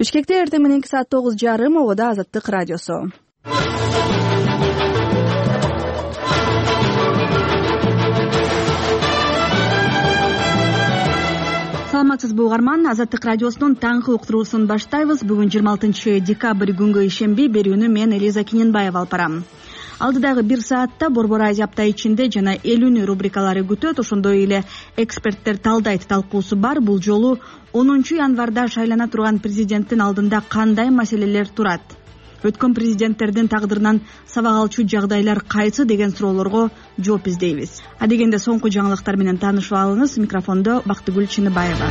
Бишкекте эртең мененки саат 9:30 ободо Азаттык радиосу. Саламатсызбы угарман, Азаттык радиосунун таңкы уктуруусун баштайбыз. Бүгүн 26 декабрь күнгө ишемби, берүүнү мен Элиза Киненбаева алып барам. Алдыдагы 1 саатта Борбор Азия апта ичинде жана элүүнү рубрикалары күтөт. Ошондой эле эксперттер талдайт талкуусу бар. Бул жолу 10 январда шайлана турган президенттин алдында кандай маселелер турат? Өткөн президенттердин тагдырынан сабак алчу жагдайлар кайсы деген суроолорго жооп издейбиз. Адегенде соңку жаңылыктар менен таанышып алыңыз. Микрофондо Бактыгүл Чыныбаева.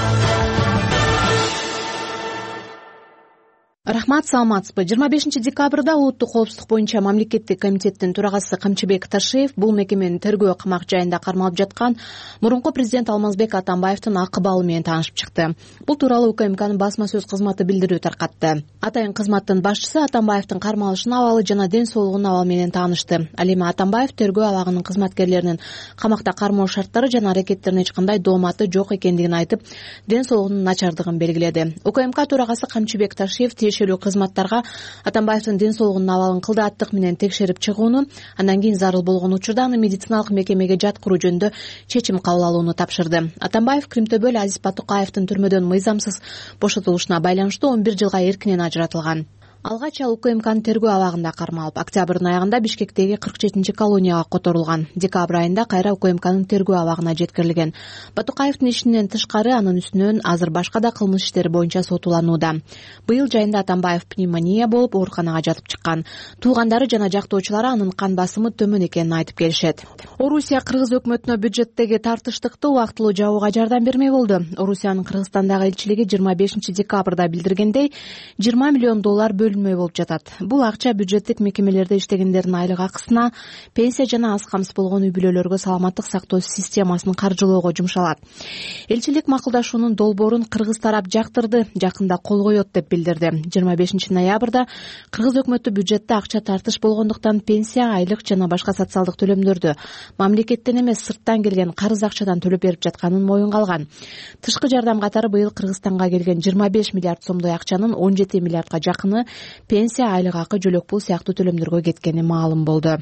Рахмат, саламатсызбы. 25 декабрда улуттук коопсуздук боюнча мамлекеттик комитеттин төрагасы Камчыбек Ташиев бул мекеменин тергөө камак жайында кармалып жаткан мурунку президент Алмазбек Атамбаевдин акыбалы менен таанышып чыкты. Бул тууралуу УКМКнын басма сөз кызматы билдирүү таркатты. Атайын кызматтын башчысы Атамбаевдин кармалышына абалы жана ден соолугунун абалы менен таанышты. Ал эми Атамбаев тергөө абагынын кызматкерлеринин камакта кармоо шарттары жана аракеттерине эч кандай дооматы жок экендигин айтып, ден соолугунун начардыгын белгиледи. УКМК төрагасы Камчыбек Ташиев кызматтарга Атамбаевдин ден соолугунун абалын кылдааттык менен текшерип чыгууну, андан кийин зарыл болгон учурда аны медициналык мекемеге жаткыруу жөнүндө чечим кабыл алууну тапшырды. Атамбаев Кримтөбөл Азиз Батукаевдин түрмөдөн мыйзамсыз бошотулушуна байланыштуу 11 жылга эркинен ажыратылган. Алгач ал УКМКнын тергөө абагында кармалып, октябрдын аягында Бишкектеги 47 колонияга которулган. Декабрь айында кайра УКМКнын тергөө абагына жеткирилген. Батукаевдин ишинен тышкары анын үстүнөн азыр башка да кылмыш иштери боюнча сотуланууда. Быйыл жайында Атамбаев пневмония болуп ооруканага жатып чыккан. Туугандары жана жактоочулары анын кан басымы төмөн экенин айтып келишет. Орусия Кыргыз өкмөтүнө бюджеттеги тартыштыкты убактылуу жабууга жардам бермей болду. Орусиянын Кыргызстандагы элчилиги 25 декабрда билдиргендей, $20 миллион бөлүнмөй болуп жатат. Бул акча бюджеттик мекемелерде иштегендердин айлык акысына, пенсия жана аз камсыз болгон үй бүлөлөргө саламаттык сактоо системасын каржылоого жумшалат. Элчилик макулдашуунун долбоорун кыргыз тарап жактырды, жакында кол коет деп билдирди. 25 ноябрда Кыргыз өкмөтү бюджетте акча тартыш болгондуктан пенсия, айлык жана башка социалдык төлөмдөрдү мамлекеттен эмес сырттан келген карыз акчадан төлөп берип жатканын моюнга алган. Тышкы жардам катары быйыл Кыргызстанга келген 25 миллиард сомдой акчанын 17 миллиардга жакыны пенсия, айлык акы, жөлөк пул сыяктуу төлөмдөргө кеткени маалым болду.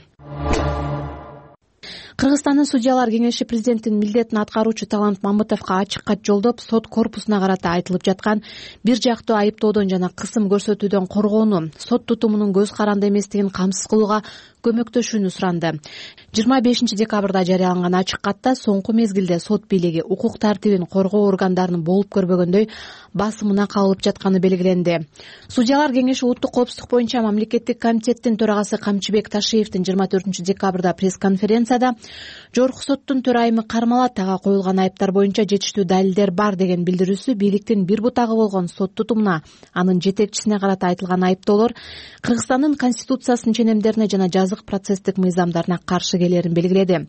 Кыргызстандын Судьялар кеңеши президенттин милдетин аткаруучу Талант Мамытовго ачык кат жолдоп, сот корпусуна карата айтылып жаткан бир жактуу айыптоодон жана кысым көрсөтүүдөн коргоону, сот тутумунун көз каранды эместигин камсыз кылууга көмөктөшүүнү суранды. 25 декабрда жарыяланган ачык катта соңку мезгилде сот бийлиги укук тартибин коргоо органдарынын болуп көрбөгөндөй басымына кабылып жатканы белгиленди. Судьялар кеңеши улуттук коопсуздук боюнча мамлекеттик комитеттин төрагасы Камчыбек Ташиевдин 24 декабрда пресс-конференцияда жогорку соттун төрайымы кармалат, ага коюлган айыптар боюнча жетиштүү далилдер бар деген билдирүүсү бийликтин бир бутагы болгон сот тутумуна, анын жетекчисине карата айтылган айыптоолор Кыргызстандын конституциясынын ченемдерине жана жазык процесстик мыйзамдарына каршы келерин белгиледи.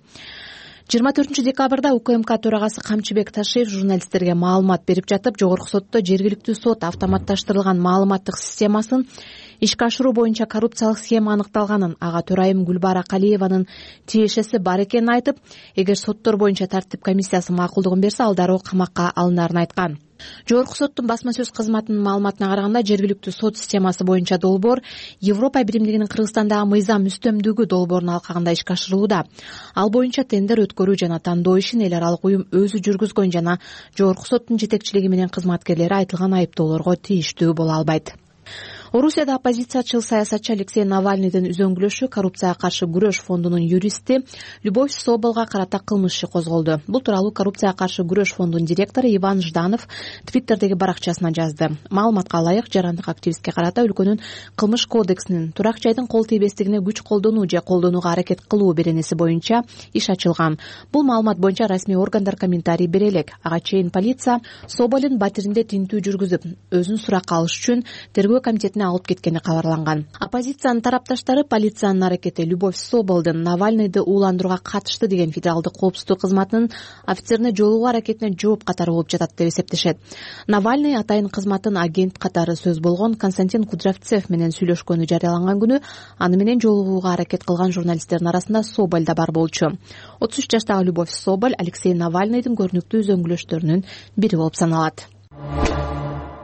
24 декабрда УКМК төрагасы Камчыбек Ташиев журналисттерге маалымат берип жатып, жогорку сотто жергиликтүү сот автоматташтырылган маалыматтык системасын ишке ашыруу боюнча коррупциялык схема аныкталганын, ага төрайым Гүлбара Калиеванын тиешеси бар экенин айтып, эгер соттор боюнча тартип комиссиясы макулдугун берсе, ал дароо камакка алынарын айткан. Жогорку соттун басма сөз кызматынын маалыматына караганда, жергиликтүү сот системасы боюнча долбоор Европа биримдигинин Кыргызстандагы мыйзам үстөмдүгү долбоорунун алкагында ишке ашырылууда. Ал боюнча тендер өткөрүү жана тандоо ишин эл аралык уюм өзү жүргүзгөн жана жогорку соттун жетекчилиги менен кызматкерлери айтылган айыптоолорго тийиштүү боло албайт. Орусияда оппозициячыл саясатчы Алексей Навальныйдын үзөңгүлөшү коррупцияга каршы күрөш фондунун юристи Любовь Соболго карата кылмыш иши козголду. Бул тууралуу коррупцияга каршы күрөш фондунун директору Иван Жданов Твиттердеги баракчасына жазды. Маалыматка ылайык, жарандык активистке карата өлкөнүн кылмыш кодексинин турак жайдын кол тийбестигине күч колдонуу же колдонууга аракет кылуу беренеси боюнча иш ачылган. Бул маалымат боюнча расмий органдар комментарий бере элек. Ага чейин полиция Соболдун батиринде тинтүү жүргүзүп, өзүн суракка алыш үчүн тергөө комитетине алып кеткени кабарланган. Оппозициянын тарапташтары полициянын аракети Любовь Соболдун Навальныйды ууландырууга катышты деген федералдык коопсуздук кызматынын офицерине жолугуу аракетине жооп катары болуп жатат деп эсептешет. Навальный атайын кызматтын агент катары сөз болгон Константин Кудрявцев менен сүйлөшкөнү жарыяланган күнү аны менен жолугууга аракет кылган журналисттердин арасында Соболь да бар болчу. 33 жаштагы Любовь Соболь Алексей Навальныйдын көрүнүктүү үзөңгүлөштөрүнүн бири болуп саналат.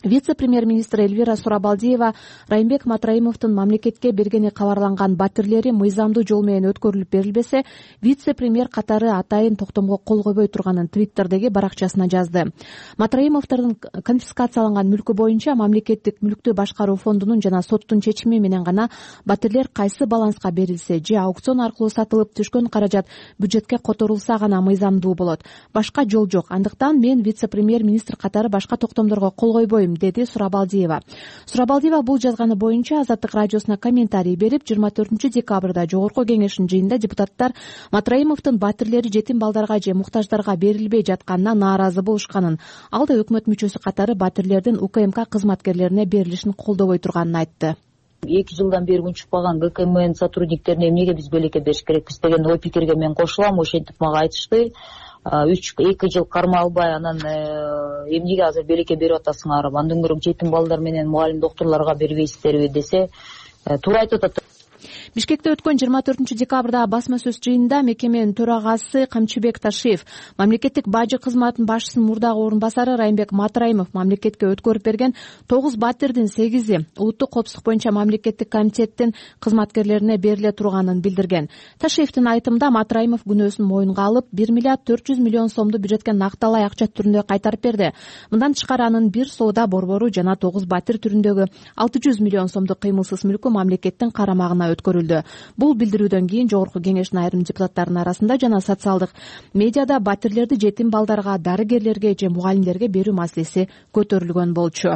Вице-премьер-министр Эльвира Сурабалдиева Райымбек Матраимовдун мамлекетке бергени кабарланган батирлери мыйзамдуу жол менен өткөрүлүп берилбесе, вице-премьер катары атайын токтомго кол койбой турганын Твиттердеги баракчасына жазды. Матраимовдордун конфискацияланган мүлкү боюнча мамлекеттик мүлктү башкаруу фондунун жана соттун чечими менен гана батирлер кайсы баланска берилсе же аукцион аркылуу сатылып түшкөн каражат бюджетке которулса гана мыйзамдуу болот. Башка жол жок. Андыктан мен вице-премьер-министр катары башка токтомдорго кол койбойм, деди Сурабалдиева. Сурабалдиева бул жазганы боюнча Азаттык радиосуна комментарий берип, 24 декабрда жогорку кеңештин жыйынында депутаттар Матраимовдун батирлери жетим балдарга же муктаждарга берилбей жатканына нааразы болушканын, ал да өкмөт мүчөсү катары батирлердин УКМК кызматкерлерине берилишин колдобой турганын айтты. 2 жылдан бери унчукпаган ГКМН сотрудниктерине эмнеге биз белекке бериш керекпиз деген ой пикирге мен кошулам. Ошентип мага айтышты. 2 жыл карма албай анан эмнеге азыр белекке берип атасыңар, андан көрө жетим балдар менен мугалим доктурларга бербейсиздерби десе, туура айтып атат. Бишкекте өткөн 24 декабрда басма сөз жыйынында мекеменин төрагасы Камчыбек Ташиев, мамлекеттик бажы кызматынын башчысынын мурдагы орун басары Райымбек Матраимов мамлекетке өткөрүп берген 9 батирдин 8-и улуттук коопсуздук боюнча мамлекеттик комитеттин кызматкерлерине бериле турганын билдирген. Ташиевдин айтымында Матраимов күнөөсүн моюнга алып 1 миллиард 400 миллион сомду бюджетке накталай акча түрүндө кайтарып берди. Мындан тышкары анын бир соода борбору жана 9 батир түрүндөгү 600 миллион сомдук кыймылсыз мүлкү мамлекеттин карамагына өткөрүлдү. Бул билдирүүдөн кийин жогорку кеңештин айрым депутаттарынын арасында жана социалдык медиада батирлерди жетим балдарга, дарыгерлерге же мугалимдерге берүү маселеси көтөрүлгөн болчу.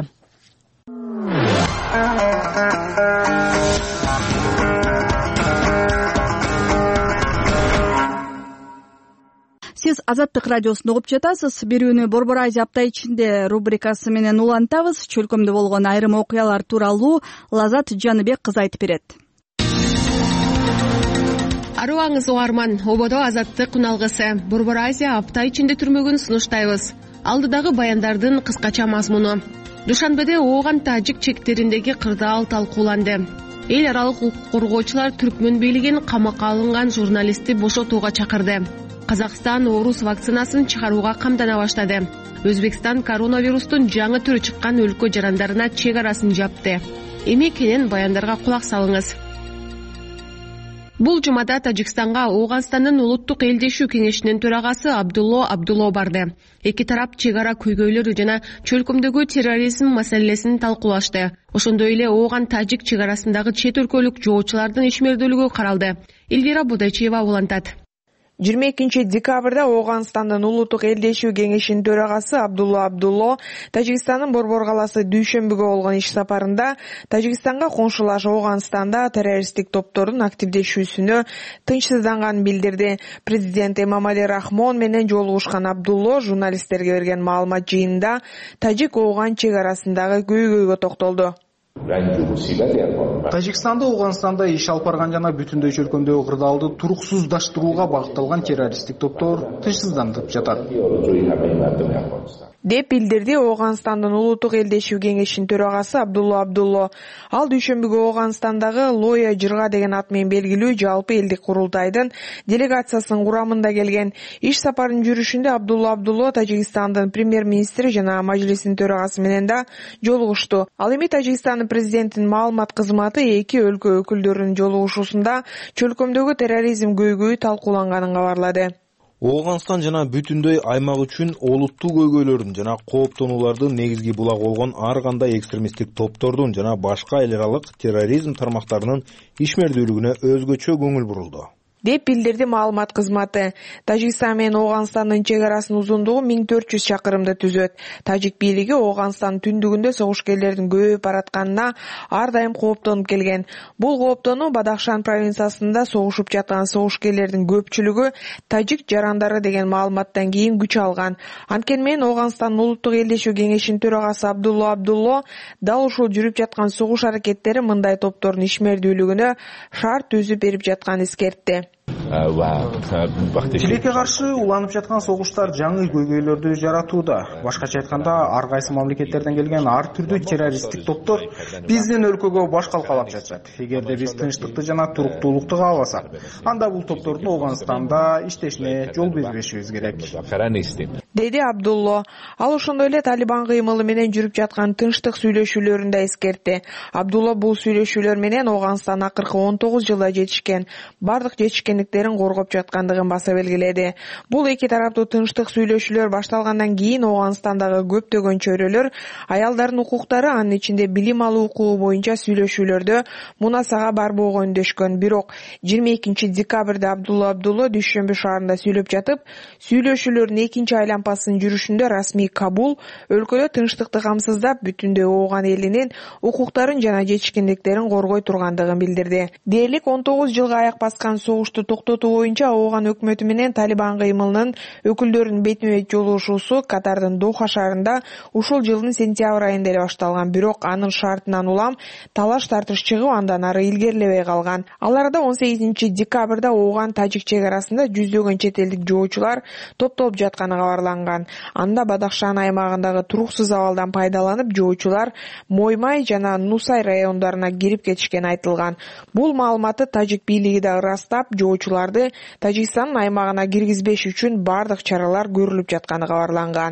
Сиз Азаттык радиосун угуп жатасыз. Берүүнү Борбор Азия апта ичинде рубрикасы менен улантабыз. Чөлкөмдө болгон айрым окуялар тууралуу Лазат Жаныбек кызы айтып берет. Арыбаңыз угарман, ободо Азаттык уналгысы Борбор Азия апта ичинде түрмөгүн сунуштайбыз. Алдыдагы баяндардын кыскача мазмуну. Душанбеде ооган тажик чектериндеги кырдаал талкууланды. Эл аралык укук коргоочулар түркмөн бийлигин камакка алынган журналистти бошотууга чакырды. Казакстан орус вакцинасын чыгарууга камдана баштады. Өзбекстан коронавирустун жаңы түрү чыккан өлкө жарандарына чек арасын жапты. Эми кенен баяндарга кулак салыңыз. Бул жумада Тажикстанга Ооганстандын улуттук элдешүү кеңешинин төрагасы Абдулло Абдулло барды. Эки тарап чек ара көйгөйлөрү жана чөлкөмдөгү терроризм маселесин талкуулашты. Ошондой эле Ооган Тажик чек арасындагы чет өлкөлүк жоочулардын ишмердүүлүгү каралды. Элвира Будачева улантат. 22 декабрда Ооганстандын улуттук элдешүү кеңешинин төрагасы Абдулло Абдулло Тажикстандын Борбор калаасы дүйшөмбүгө болгон иш сапарында Тажикстанга коңшулаш Ооганстанда террористтик топтордун активдешүүсүнө тынчсызданганын билдирди. Президент Эмомали Рахмон менен жолугушкан Абдулло журналисттерге берген маалымат жыйынында Тажик-Ооган чек арасындагы көйгөйгө токтолду. Тажикстанда Ооганстанда иш алып барган жана бүтүндөй чөлкөмдөгү кырдаалды туруксуздаштырууга багытталган террористтик топтор тынчсыздандырып жатат деп билдирди Ооганстандын улуттук элдешүү кеңешинин төрагасы Абдулло Абдулло. Ал дүйшөмбүгө Ооганстандагы Лоя Жырга деген ат менен белгилүү жалпы элдик курултайдын делегациясынын курамында келген. Иш сапарынын жүрүшүндө Абдулло Абдулло Тажикстандын премьер-министри жана мажлисинин төрагасы менен да жолугушту. Ал эми Тажикстандын президентинин маалымат кызматы эки өлкө өкүлдөрүнүн жолугушуусунда чөлкөмдөгү терроризм көйгөйү талкууланганын кабарлады. Ооганстан жана бүтүндөй аймак үчүн олуттуу көйгөйлөрдүн жана кооптонуулардын негизги булагы болгон ар кандай экстремисттик топтордун жана башка эл аралык терроризм тармактарынын ишмердүүлүгүнө өзгөчө көңүл бурулду деп билдирди маалымат кызматы. Тажикстан менен Ооганстандын чек арасынын узундугу 1400 чакырымды түзөт. Тажик бийлиги Ооганстандын түндүгүндө согушкерлердин көбөйүп баратканына ар дайым кооптонуп келген. Бул кооптонуу Бадахшан провинциясында согушуп жаткан согушкерлердин көпчүлүгү тажик жарандары деген маалыматтан кийин күч алган. Анткени менен Ооганстандын улуттук элдешүү кеңешинин төрагасы Абдулло Абдулло дал ушул жүрүп жаткан согуш аракеттери мындай топтордун ишмердүүлүгүнө шарт түзүп берип жатканын эскертти. Тилекке каршы уланып жаткан согуштар жаңы көйгөйлөрдү жаратууда. Башкача айтканда, ар кайсы мамлекеттерден келген ар түрдүү террористтик топтор биздин өлкөгө баш калкалап жатышат. Эгерде биз тынчтыкты жана туруктуулукту кааласак, анда бул топтордун Ооганстанда иштешине жол бербешибиз керек. деди Абдулло. Ал ошондой эле Талибан кыймылы менен жүрүп жаткан тынчтык сүйлөшүүлөрүн да эскертти. Абдулло бул сүйлөшүүлөр менен Ооганстан акыркы 19 жылда жетишкен бардык жетишкендиктерин коргоп жаткандыгын баса белгиледи. Бул эки тараптуу тынчтык сүйлөшүүлөр башталгандан кийин Ооганстандагы көптөгөн чөйрөлөр аялдардын укуктары, анын ичинде билим алуу укугу боюнча сүйлөшүүлөрдө мунасага барбоого үндөшкөн. Бирок 22 декабрда Абдулло Дүйшөмбү шаарында сүйлөп жатып, сүйлөшүүлөрдүн экинчи айманпасын жүрүшүндө расмий Кабул өлкөдө тынчтыкты камсыздап, бүтүндөй Ооган элинин укуктарын жана жетишкендиктерин коргой тургандыгын билдирди. Дээрлик 19 жылга аяк баскан согушту токтотуу боюнча Ооган өкмөтү менен Талибан кыймылынын өкүлдөрүнүн бетме-бет жолугушуусу Катардын Доха шаарында ушул жылдын сентябрь айында эле башталган. Бирок анын шартынан улам талаш тартыш чыгып, андан ары илгерилебей калган. Ал арада 18 декабрда Ооган Тажик чек арасында жүздөгөн чет элдик жоочулар топтолуп жатканы кабарланган. Анда Бадахшан аймагындагы туруксуз абалдан пайдаланып, жоочулар Моймай жана Нусай райондарына кирип кетишкени айтылган. Бул маалыматты Тажик бийлиги да ырастап, жоочуларды Тажикстандын аймагына киргизбеш үчүн бардык чаралар көрүлүп жатканы кабарланган.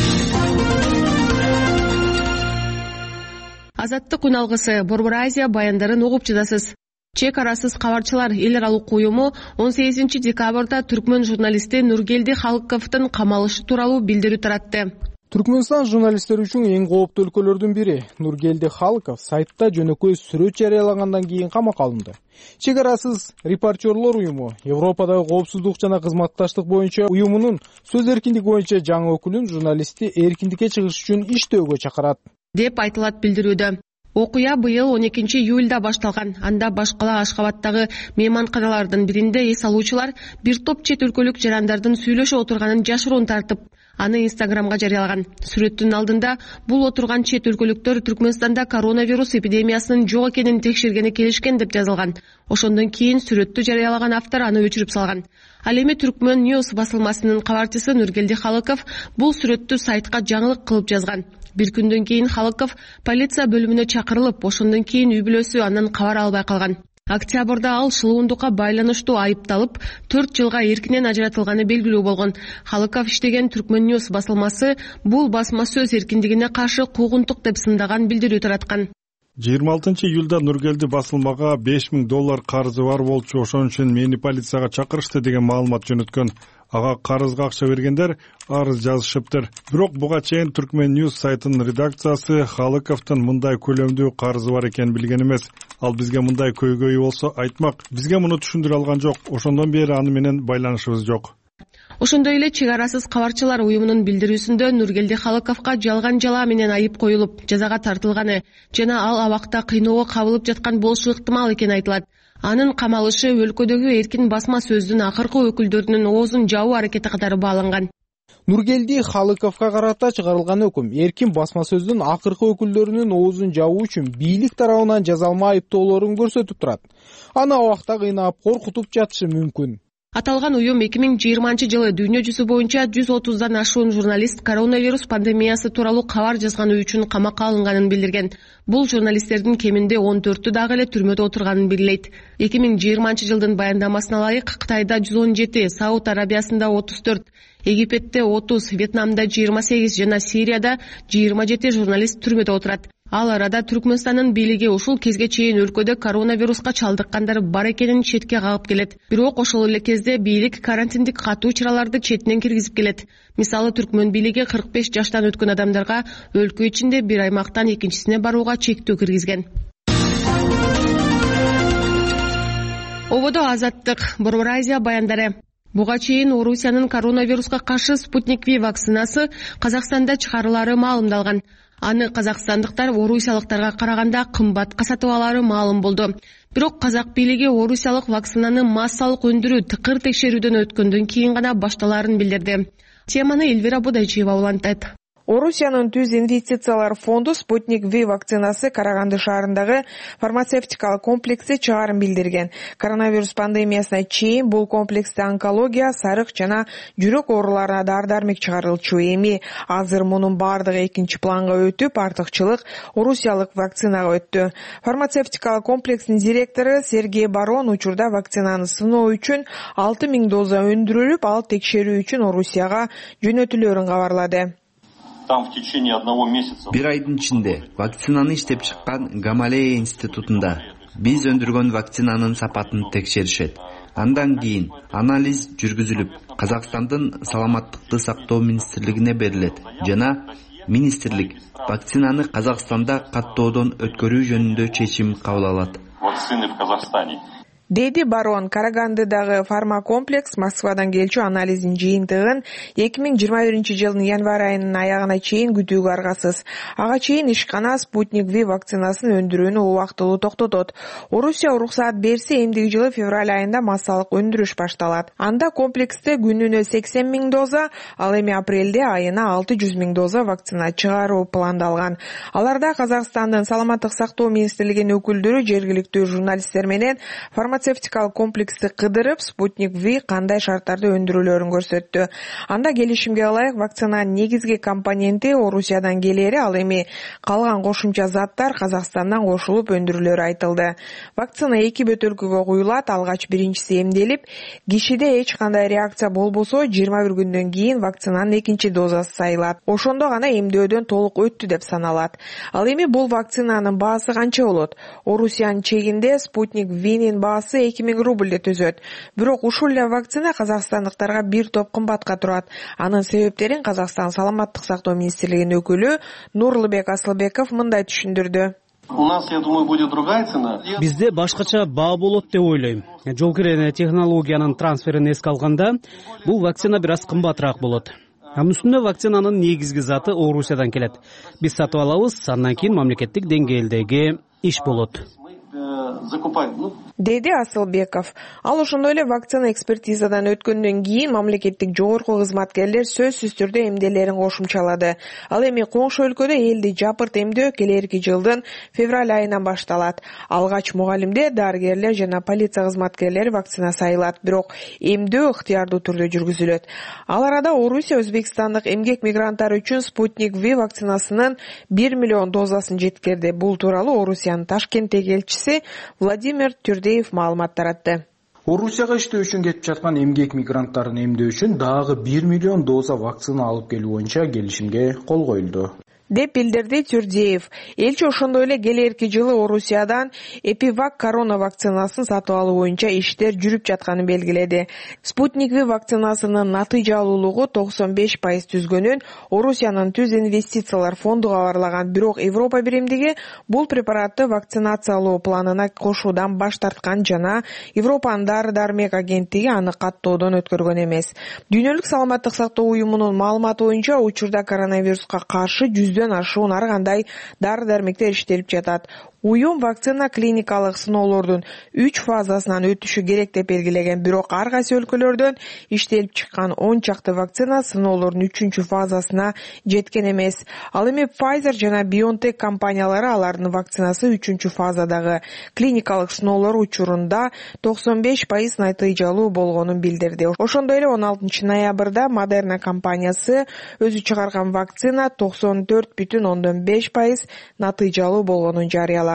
Азаттык үналгысы, Борбор Азия баяндарын угуп жатасыз. Чек арасыз кабарчылар эл аралык уюму 18 декабрда түркмөн журналисти Нургелди Халыковдун камалышы тууралуу билдирүү таратты. Түркмөнстан журналисттер үчүн эң кооптуу өлкөлөрдүн бири. Нургелди Халыков сайтта жөнөкөй сүрөт жарыялагандан кийин камакка алынды. Чек арасыз репортерлор уюму Европадагы коопсуздук жана кызматташтык боюнча уюмунун сөз эркиндиги боюнча жаңы өкүлүн журналистти эркиндикке чыгыш үчүн иштөөгө чакырат, деп айтылат билдирүүдө. Окуя быйыл 12 июлда башталган. Анда башкала Ашкабаттагы мейманканалардын биринде эс алуучулар бир топ чет өлкөлүк жарандардын сүйлөшүп отурганын жашыруун тартып, аны Инстаграмга жарыялаган. Сүрөттүн алдында бул отурган чет өлкөлүктөр Түркмөнстанда коронавирус эпидемиясынын жок экенин текшергени келишкен деп жазылган. Ошондон кийин сүрөттү жарыялаган автор аны өчүрүп салган. Ал эми Түркмөн News басылмасынын кабарчысы Нургелди Халыков бул сүрөттү сайтка жаңылык кылып жазган. Бир күндөн кийин Халыков полиция бөлүмүнө чакырылып, ошондон кийин үй бүлөсү андан кабар албай калган. Октябрда ал шылуундукка байланыштуу айыпталып, 4 жылга эркинен ажыратылганы белгилүү болгон. Халыков иштеген Түркмөн News басылмасы бул басма сөз эркиндигине каршы куугунтук деп сындаган билдирүү тараткан. 26 июлда Нургелди басылмага $5000 карызы бар болчу, ошон үчүн мени полицияга чакырышты деген маалымат жөнөткөн. Ага карызга акча бергендер арыз жазышыптыр. Бирок буга чейин Түркмөн News сайтынын редакциясы Халыковдун мындай көлөмдүү карызы бар экенин билген эмес. Ал бизге мындай көйгөйү болсо айтмак. Бизге муну түшүндүрө алган жок. Ошондон бери аны менен байланышыбыз жок. Ошондой эле чек арасыз кабарчылар уюмунун билдирүүсүндө Нургелди Халыковго жалган жала менен айып коюлуп, жазага тартылганы жана ал абакта кыйноого кабылып жаткан болушу ыктымал экени айтылат. Анын камалышы өлкөдөгү эркин басма сөздүн акыркы өкүлдөрүнүн оозун жабуу аракети катары бааланган. Нургелди Халыковго карата чыгарылган өкүм эркин басма сөздүн акыркы өкүлдөрүнүн оозун жабуу үчүн бийлик тарабынан жазалма айыптоолорун көрсөтүп турат. Аны абакта кыйнап, коркутуп жатышы мүмкүн. Аталган уюм 2020 жылы дүйнө жүзү боюнча 130дан ашуун журналист коронавирус пандемиясы тууралуу кабар жазганы үчүн камакка алынганын билдирген. Бул журналисттердин кеминде 14-ü дагы эле түрмөдө отурганын белгилейт. 2020 жылдын баяндамасына ылайык Кытайда 117, Сауд Арабиясында 34, Египетте 30, Вьетнамда 28 жана Сирияда 27 журналист түрмөдө отурат. Ал арада Түркмөнстандын бийлиги ушул кезге чейин өлкөдө коронавируска чалдыккандар бар экенин четке кагып келет. Бирок ошол эле кезде бийлик карантиндик катуу чараларды четинен киргизип келет. Мисалы, Түркмөн бийлиги 45 жаштан өткөн адамдарга өлкө ичинде бир аймактан экинчисине барууга чектөө киргизген. Ободо Азаттык, Борбор Азия баяндары. Буга чейин Орусиянын коронавируска каршы Спутник V вакцинасы Казакстанда чыгарылары маалымдалган. Аны казакстандыктар орусиялыктарга караганда кымбатка сатып алары маалым болду. Бирок казак бийлиги орусиялык вакцинаны массалык өндүрүү тыкыр текшерүүдөн өткөндөн кийин гана башталарын билдирди. Теманы Эльвира Бодайчиева улантат. Орусиянын түз инвестициялар фонду Спутник V вакцинасы Караганды шаарындагы фармацевтикалык комплексте чыгарын билдирген. Коронавирус пандемиясына чейин бул комплексте онкология, сарык жана жүрөк ооруларына дары-дармек чыгарылчу. Эми азыр мунун бардыгы экинчи планга өтүп, артыкчылык орусиялык вакцинага өттү. Фармацевтикалык комплекстин директору Сергей Барон учурда вакцинаны сыноо үчүн 6000 доза өндүрүлүп, ал текшерүү үчүн Орусияга жөнөтүлөрүн кабарлады. Бир айдын ичинде вакцинаны иштеп чыккан Гамалея институтунда биз өндүргөн вакцинанын сапатын текшеришет. Андан кийин анализ жүргүзүлүп, Казакстандын саламаттыкты сактоо министрлигине берилет жана министрлик вакцинаны Казакстанда каттоодон өткөрүү жөнүндө чечим кабыл алат. Деди Барон. Карагандыдагы фармакомплекс Москвадан келчү анализдин жыйынтыгын 2021 жылдын январь айынын аягына чейин күтүүгө аргасыз. Ага чейин ишкана Спутник V вакцинасын өндүрүүнү убактылуу токтотот. Орусия уруксаат берсе, эмдиги жылы февраль айында массалык өндүрүш башталат. Анда комплексте күнүнө 80 000 доза, ал эми апрелде айына 600 000 доза вакцина чыгаруу пландалган. Аларда Казакстандын саламаттык сактоо министрлигинин өкүлдөрү жергиликтүү журналисттер менен фармацевтикалык комплексти кыдырып, Спутник V кандай шарттарда өндүрүлөрүн көрсөттү. Анда келишимге ылайык вакцинанын негизги компоненти Орусиядан келери, ал эми калган кошумча заттар Казакстандан кошулуп өндүрүлөрү айтылды. Вакцина 2 бөтөлкөгө куюлат, алгач биринчиси эмделип, кишиде эч кандай реакция болбосо 21 күндөн кийин вакцинанын экинчи дозасы сайылат. Ошондо гана эмдөөдөн толук өттү деп саналат. Ал эми бул вакцинанын баасы канча болот? Орусиянын чегинде Спутник V'нин баасы 2000 рубльде түзөт. Бирок ушул эле вакцина казакстандыктарга бир топ кымбатка турат. Анын себептерин Казакстан саламаттык сактоо министрлигинин өкүлү Нурлубек Асылбеков мындай түшүндүрдү. У нас, я думаю, будет другая цена. Бизде башкача баа болот деп ойлойм. Жол кирен технологиянын трансферин эске алганда, бул вакцина бир аз кымбатыраак болот. Анын үстүнө вакцинанын негизги заты Орусиядан келет. Биз сатып алабыз, андан кийин мамлекеттик деңгээлдеги иш болот. Деди Асылбеков. Ал ошондой эле вакцина экспертизадан өткөндөн кийин мамлекеттик жогорку кызматкерлер сөзсүз түрдө эмделерин кошумчалады. Ал эми коңшу өлкөдө элди жапырт эмдөө келерки жылдын февраль айынан башталат. Алгач мугалимдер, дарыгерлер жана полиция кызматкерлери вакцина сайылат, бирок эмдөө ыктыярдуу түрдө жүргүзүлөт. Ал арада Орусия өзбекстандык эмгек мигранттар үчүн Спутник V вакцинасынын 1 миллион дозасын жеткирди. Бул тууралуу Орусиянын Ташкенттеги элчиси Владимир Түрдеев маалымат таратты. Орусияга иштөө үчүн кетип жаткан эмгек мигранттарын эмдөө үчүн дагы 1 миллион доза вакцина алып келүү боюнча келишимге кол коюлду деп билдирди Түрдеев. Элчи ошондой эле келерки жылы Орусиядан Эпивак корона вакцинасын сатып алуу боюнча иштер жүрүп жатканын белгиледи. Спутник V вакцинасынын натыйжалуулугу 95% түзгөнүн Орусиянын түз инвестициялар фонду кабарлаган, бирок Европа биримдиги бул препаратты вакцинациялоо планына кошуудан баш тарткан жана Европанын дары-дармек агенттиги аны каттоодон өткөргөн эмес. Дүйнөлүк саламаттык сактоо уюмунун маалыматы боюнча учурда коронавируска каршы 100 ашуун ар кандай дары-дармектер иштелип жатат. Уюм вакцина клиникалык сыноолордун 3 фазасынан өтүшү керек деп белгилеген, бирок ар кайсы өлкөлөрдөн иштелип чыккан 10 чакты вакцина сыноолордун 3 фазасына жеткен эмес. Ал эми Pfizer жана BioNTech компаниялары алардын вакцинасы 3 фазадагы клиникалык сыноолор учурунда 95% натыйжалуу болгонун билдирди. Ошондой эле 16 ноябрда Moderna компаниясы өзү чыгарган вакцина 94,5% натыйжалуу болгонун жарыялаган.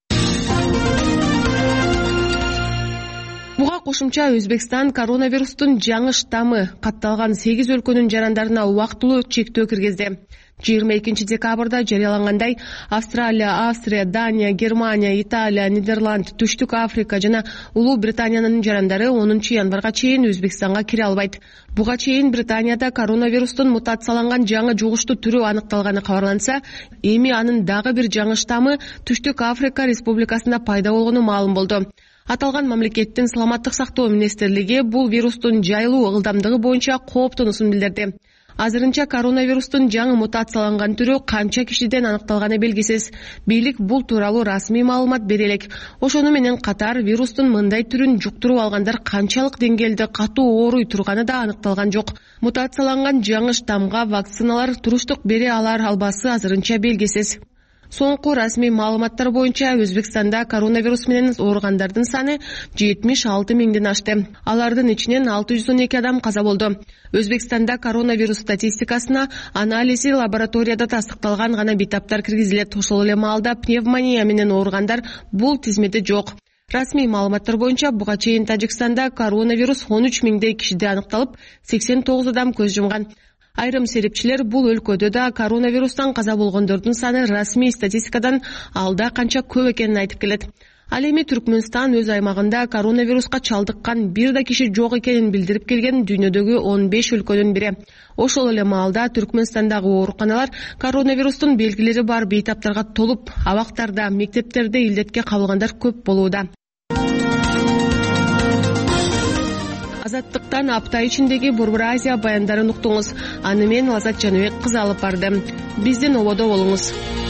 Буга кошумча Өзбекстан коронавирустун жаңы штаммы катталган 8 өлкөнүн жарандарына убактылуу чектөө киргизди. 22 декабрда жарыялангандай Австралия, Австрия, Дания, Германия, Италия, Нидерланд, Түштүк Африка жана Улуу Британиянын жарандары 10 январга чейин Өзбекстанга кире албайт. Буга чейин Британияда коронавирустун мутацияланган жаңы жугуштуу түрү аныкталганы кабарланса, эми анын дагы бир жаңы штаммы Түштүк Африка Республикасында пайда болгону маалым болду. Аталган мамлекеттин саламаттык сактоо министрлиги бул вирустун жайылуу ылдамдыгы боюнча кооптонуусун билдирди. Азырынча коронавирустун жаңы мутацияланган түрү канча кишиден аныкталганы белгисиз. Бийлик бул тууралуу расмий маалымат бере элек. Ошону менен катар вирустун мындай түрүн жуктуруп алгандар канчалык деңгээлде катуу ооруй турганы да аныкталган жок. Мутацияланган жаңы штаммга вакциналар туруштук бере албасы азырынча белгисиз. Соңку расмий маалыматтар боюнча Өзбекстанда коронавирус менен ооругандардын саны 76 миңден ашты. Алардын ичинен 612 адам каза болду. Өзбекстанда коронавирус статистикасына анализи лабораторияда тастыкталган гана бейтаптар киргизилет. Ошол эле маалда пневмония менен ооругандар бул тизмеде жок. Расмий маалыматтар боюнча буга чейин Тажикстанда коронавирус 13 миңдей кишиде аныкталып, 89 адам көз жумган. Айрым серепчилер бул өлкөдө да коронавирустан каза болгондордун саны расмий статистикадан алда канча көп экенин айтып келет. Ал эми Түркмөнстан өз аймагында коронавируска чалдыккан бир да киши жок экенин билдирип келген дүйнөдөгү 15 өлкөнүн бири. Ошол эле маалда Түркмөнстандагы ооруканалар коронавирустун белгилери бар бейтаптарга толуп, абактарда, мектептерде илдетке кабылгандар көп болууда. Азаттыктан апта ичиндеги Борбор Азия баяндарын уктуңуз. Аны мен Азат Жаныбек кызы алып бардым. Биздин ободо болуңуз.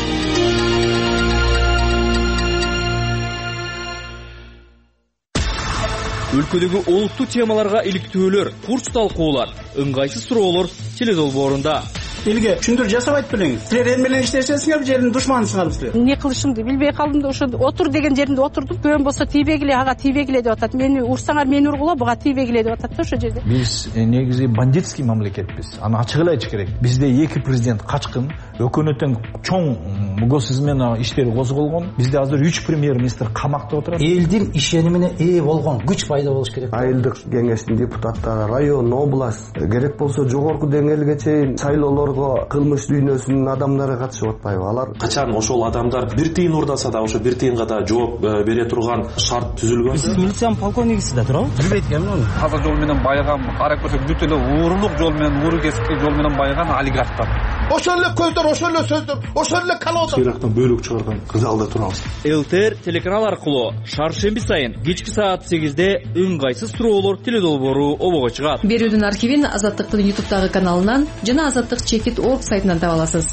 Өлкөдөгү олуттуу темаларга иликтөөлөр, курч талкуулар, ыңгайсыз суроолор теледолбоорунда. Элге түшүндүрүү жасабайт белеңиз. Силер эл менен иштешесиңер, жердин душманысыңарбы силер? Эмне кылышымды билбей калдым да ошо отур деген жеринде отурдум. Көн болсо тийбегиле, ага тийбегиле деп атат. Мени урсаңар мени ургула, буга тийбегиле деп атат да ошо жерде. Биз негизи бандитский мамлекетпиз. Аны ачык эле айтыш керек. Бизде эки президент качкын, өкмөттөн чоң госизмен иштери козголгон. Бизде азыр 3 премьер-министр камакта отурат. Элдин ишенимине ээ болгон күч пайда болуш керек. Айылдык кеңештин депутаттары, район, область, керек болсо жогорку деңгээлге чейин шайлоолор кылмыш дүйнөсүнүн адамдары катышып атпайбы? Алар качан ошол адамдар бир тыйын урдаса да ошо бир тыйынга да жооп бере турган шарт түзүлгөн. Сиз милициянын полковнигисиз да туурабы? Билбейт экенмин аны. Таза жол менен байыган, карап көрсөк бүт эле уурулук жол менен, ууру кесиптик жол менен байыган олигархтар. Ошол эле көздөр, ошол эле сөздөр, ошол эле калоодо. Ирактан бөлүк чыгарган залда турабыз. ЛТР телеканал аркылуу шаршемби сайын кечки саат 8-де ыңгайсыз суроолор теледолбоору обого чыгат. Берүүнүн архивин Азаттыктын YouTube'дагы каналынан жана azаттык.org сайтынан таба аласыз.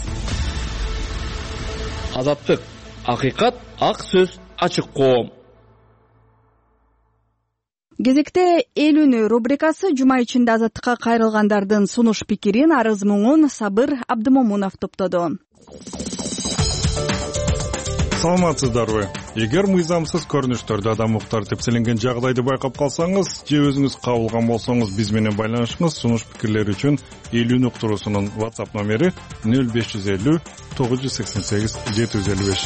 Азаттык, акыйкат, ак сөз, ачык коом. Кезекте эл үнү рубрикасы жума ичинде азаттыкка кайрылгандардын сунуш пикирин, арыз муңун Сабыр Абдымомунов топтоду. Саламатсыздарбы? Эгер мыйзамсыз көрүнүштөрдө адам укуктары тепселенген жагдайды байкап калсаңыз же өзүңүз кабылган болсоңуз биз менен байланышыңыз. Сунуш пикирлер үчүн эл үнү уктуруусунун WhatsApp номери 0550 988 755.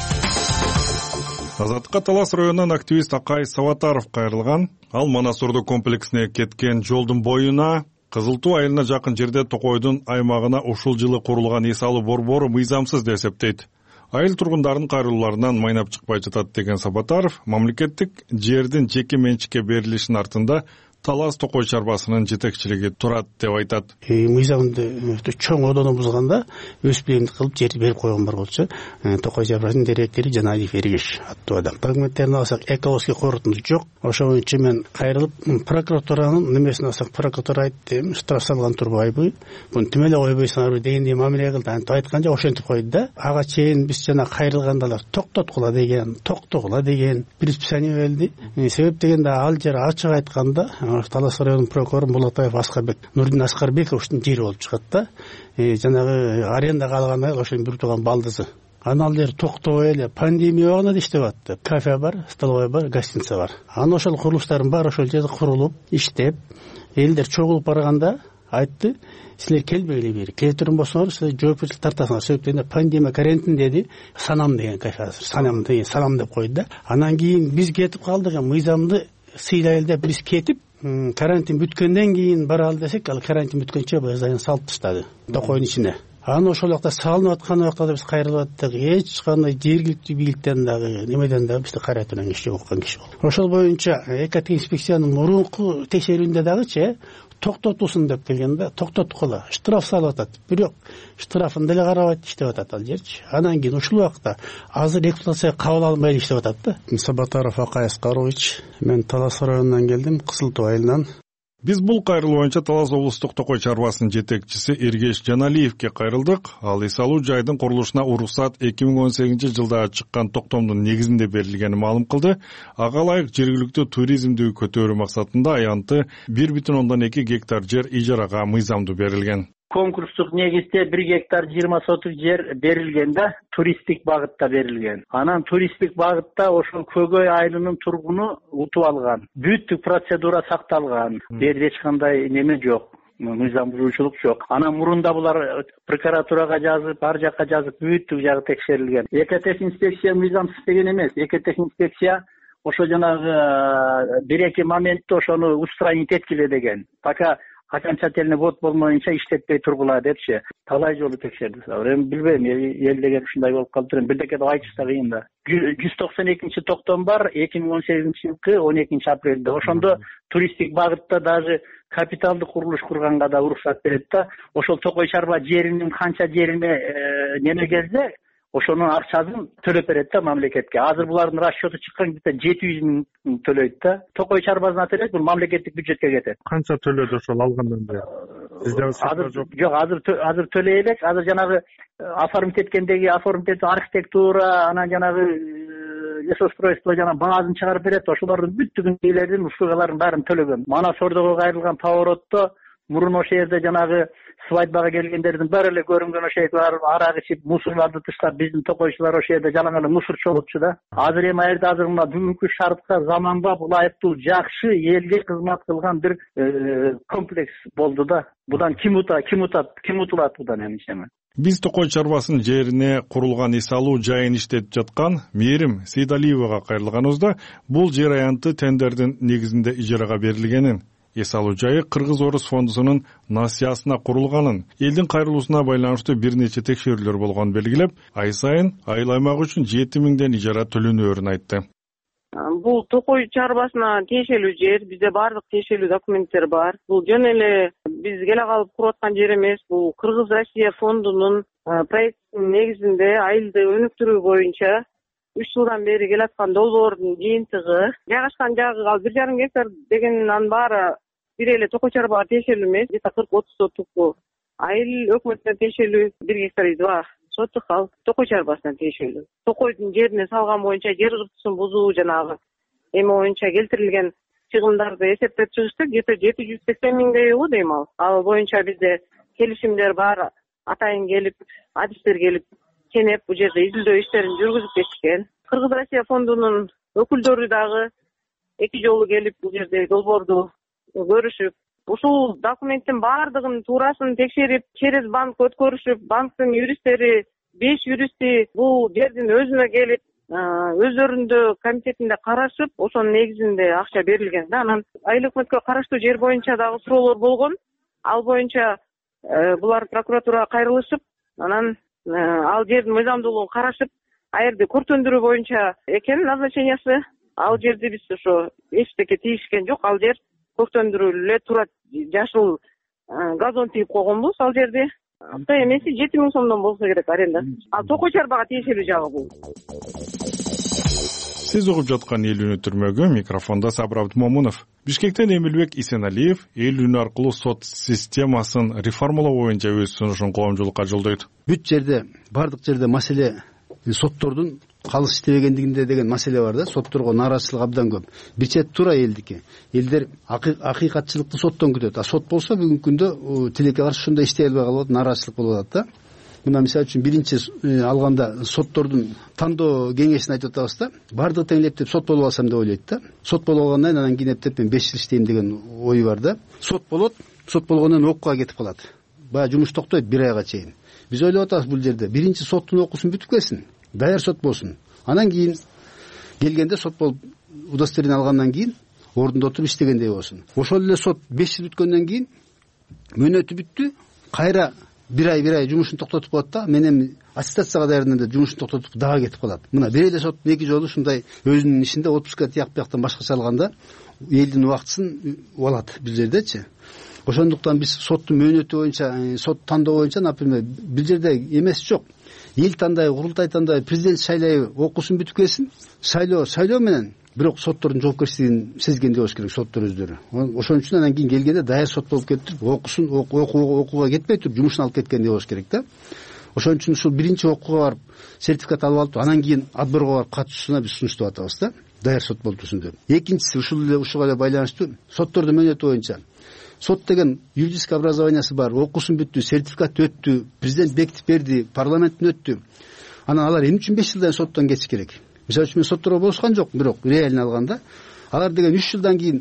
Азаттыкка Талас районунан активист Акай Саватаров кайрылган. Ал Манасурду комплексине кеткен жолдун боюна Кызыл Туу айылына жакын жерде Токойдун аймагына ушул жылы курулган эс алуу борбору мыйзамсыз деп эсептейт. Айыл тургундарынын кайрылууларынан майнап чыкпай жатат деген Сабатаров мамлекеттик жердин жеке менчикке берилишинин артында Талас Токой чарбасынын жетекчилиги турат деп айтат. Мыйзамды чоң одону бузганда өз билимди кылып жерди берип койгон бар болчу. Токой чарбасынын директори Жаналиев Эргеш аттуу адам. Документтерин алсак экологический корутунду жок. Ошол үчүн мен кайрылып прокуратуранын немесин алсак, прокуратура айтты, штраф салган турбайбы, муну тим эле койбойсуңарбы дегендей мамиле кылды. Антип айтканча ошентип койду да. Ага чейин биз жана кайрылгандалар токтоткула деген предписание берди. Себеп дегенде ал жер ачык айтканда Талас районунун прокурору Булатаев Аскарбек, Нурдин Аскарбековичтин жери болуп чыгат да. Жанагы арендага алган айыл ошонун бир тууган балдызы. Аны ал жер токтобой эле пандемия убагында да иштеп атты. Кафе бар, столовая бар, гостиница бар. Аны ошол курулуштардын баары ошол жерде курулуп, иштеп, элдер чогулуп барганда айтты, силер келбегиле бери. Келтирин болсоңор, силер жоопкерчилик тартасыңар. Себеп дегенде пандемия карантин деди. Санам деген кафе азыр. Санам деп койду да. Анан кийин биз кетип калдык, мыйзамды сыйлайлы деп биз кетип, карантин бүткөндөн кийин баралы десек, ал карантин бүткөнчө базайын салып таштады Токойдун ичине. Аны ошол жакта салынып аткан убакта биз кайрылып аттык. Эч кандай жергиликтүү бийликтен дагы немеден дагы бизди кайрайтын киши уккан киши болду. Ошол боюнча экоинспекциянын мурунку текшерүүндө дагычы токтотусун деп келгенде токтоткула, штраф салып атат. Бирок штрафын деле карабайт, иштеп атат ал жерчи. Анан кийин ушул убакта азыр эксплуатация кабыл алынбай иштеп атат да. Сабатаров Акай Аскарович, мен Талас районунан келдим, Кызыл Туу айылынан. Биз бул кайрылуу боюнча Талас облустук токой чарбасынын жетекчиси Эргеш Жаналиевке кайрылдык. Ал эс алуу жайдын курулушуна уруксат 2018-жылда чыккан токтомдун негизинде берилгенин маалым кылды. Ага ылайык жергиликтүү туризмди көтөрүү максатында аянты 1,2 гектар жер ижарага мыйзамдуу берилген. Конкурстук негизде 1 гектар 20 сотук жер берилген да, туристтик багытта берилген. Анан туристтик багытта ошол Көгөй айылынын тургуну утуп алган. Бүттүк процедура сакталган. Берде эч кандай неме жок. Мыйзам бузуучулук жок. Анан мурунда булар прокуратурага жазып, ар жакка жазып, бүттүк жагы текшерилген. ЭКТ инспекция мыйзам иштеген эмес. ЭКТ инспекция ошо жанагы бир-эки моментте ошону устранить эткиле деген. Пока окончательный вод болмоюнча иштетпей тургула депчи. Талай жолу текшерди. Эми билбейм, эл деген ушундай болуп калыптыр. Бирдеке деп айтыш да кыйын да. 192 токтом бар 2018-жылкы 12 апрелде. Ошондо туристтик багытта даже капиталдык курулуш курганга да уруксат берет да. Ошол Токой чарба жеринин канча жерине неме келсе, ошонун акчасын төлөп берет да мамлекетке. Азыр булардын расчёту чыккан кезде 700 миң төлөйт да. Токой чарбасына төлөйт, бул мамлекеттик бюджетке кетет. Канча төлөдү ошол алгандан бери? Азыр төлөй элек. Азыр жанагы оформить эткендеги архитектура, анан жанагы лесостройство жана баазын чыгарып берет. Ошолордун бүттүгүн үйлердин услугаларын баарын төлөгөн. Мана Сордого кайрылган поворотто мурун ошол жерде жанагы свадьбага келгендердин баары эле көрүнгөн ошол жерде арак ичип, мусорларды таштап, биздин токойчулар ошол жерде жалаң эле мусор чогултчу да. Азыр эми аерде азыр мына бүгүнкү шартка заманбап, ылайыктуу, жакшы, элге кызмат кылган бир комплекс болду да. Будан ким утулат будан эми? Биз Токой чарбасынын жерине курулган эс алуу жайын иштетип жаткан Мээрим Сейдалиевага кайрылганыбызда бул жер аянты тендердин негизинде ижарага берилгенин, эс алуу жайы Кыргыз-Орус фондусунун насыясына курулганын, элдин кайрылуусуна байланыштуу бир нече текшерүүлөр болгонун белгилеп, ай сайын айыл аймак үчүн 7 миңден ижара төлөнөөрүн айтты. Бул Токой чарбасына тиешелүү жер, бизде баардык тиешелүү документтер бар. Бул жөн эле биз келе калып куруп аткан жер эмес. Бул Кыргыз-Россия фондунун проектинин негизинде айылды өнүктүрүү боюнча 3 жылдан бери келаткан долбоордун жыйынтыгы. Жайгашкан жагы ал 1,5 гектар дегенин баары бир эле Токой чарбага тиешелүү эмес. Где-то 40-30 сотук айыл өкмөтүнө тиешелүү 1 гектар 2 сотук ал Токой чарбасына тиешелүү. Токойдун жерине салган боюнча жер кыртысын бузуу жанагы эми боюнча келтирилген чыгымдарды эсептеп чыгыштык. Где-то 780 миңдей болот дейм ал. Ал боюнча бизде келишимдер бар. Атайын келип, адистер келип, кенеп бул жерде изилдөө иштерин жүргүзүп кетишкен. Кыргыз-Россия фондунун өкүлдөрү дагы 2 жолу келип бул жерде долбоорду көрүшүп, ушул документтин баардыгын туурасын текшерип, через банк өткөрүшүп, банктын юристтери 5 юристи бул жердин өзүнө келип, өздөрүндө комитетинде карашып, ошонун негизинде акча берилген да. Анан айыл өкмөткө караштуу жер боюнча дагы суроолор болгон. Ал боюнча булар прокуратурага кайрылышып, анан ал жердин мыйзамдуулугун карашып, аерди көртөндүрүү боюнча экен назначениясы. Ал жерди биз ошо эчтеке тийишкен жок. Ал жер көртөндүрүлүп эле турат, жашыл газон тийип койгонбуз ал жерде. Эмеси 7 миң сомдон болсо керек аренда. Ал Токой чарбага тиешелүү жагы бул. Сиз угуп жаткан эл үнү түрмөгү, микрофондо Сабыр Абдымомунов. Бишкектен Эмилбек Исеналиев эл үнү аркылуу сот системасын реформалоо боюнча өз сунушун коомчулукка жолдойт. Бүт жерде, бардык жерде маселе соттордун калыс иштебегендигинде деген маселе бар да. Сотторго нааразычылык абдан көп. Бир чет туура элдики. Элдер акыйкатчылыкты соттон күтөт. Сот болсо бүгүнкү күндө тилекке каршы ушундай иштей албай калып, нааразычылык болуп атат да. Мына мисалы үчүн биринчи алганда соттордун тандоо кеңешин айтып атабыз да. Бардыгы тең эптеп сот болуп алсам деп ойлойт да. Сот болуп алгандан кийин анан кийин эптеп мен 5 жыл иштейм деген ой бар да. Сот болот, сот болгондон кийин окууга кетип калат. Баягы жумуш токтойт 1 айга чейин. Биз ойлоп атабыз бул жерде биринчи соттун окуусун бүтүп келсин, даяр сот болсун. Анан кийин келгенде сот болуп удостоверение алгандан кийин ордунда отуруп иштегендей болсун. Ошол эле сот 5 жыл бүткөндөн кийин мөөнөтү бүттү, кайра 1 ай жумушун токтотуп коет да. Мен эми аттестацияга даярдандым, жумушун токтотуп дагы кетип калат. Мына бир эле сот 2 жолу ушундай өзүнүн ишинде отпуска тияк бияктан башкача алганда элдин убактысын алат бир жердечи. Ошондуктан биз соттун мөөнөтү боюнча, сот тандоо боюнча, например, бир жерде эмес жок. Эл тандайбы, курултай тандайбы, президент шайлайбы, окуусун бүтүп келсин, шайлоо менен бирок соттордун жоопкерчилигин сезгендей болуш керек соттор өздөрү. Ошон үчүн анан кийин келгенде даяр сот болуп кетип туруп окуусун окууга кетпей туруп жумушун алып кеткендей болуш керек да. Ошон үчүн ушул биринчи окууга барып сертификат алып алып анан кийин отборго барып катышуусуна биз сунуштап атабыз да, даяр сот болуп турсун деп. Экинчиси ушуга эле байланыштуу соттордун мөөнөтү боюнча сот деген юридический образованиясы бар, окуусун бүттү, сертификат өттү, президент бекитип берди, парламенттен өттү. Анан алар эмне үчүн 5 жылдан соттон кетиш керек? Мисалы үчүн мен сотторго болушкан жок, бирок реально алганда алар деген 3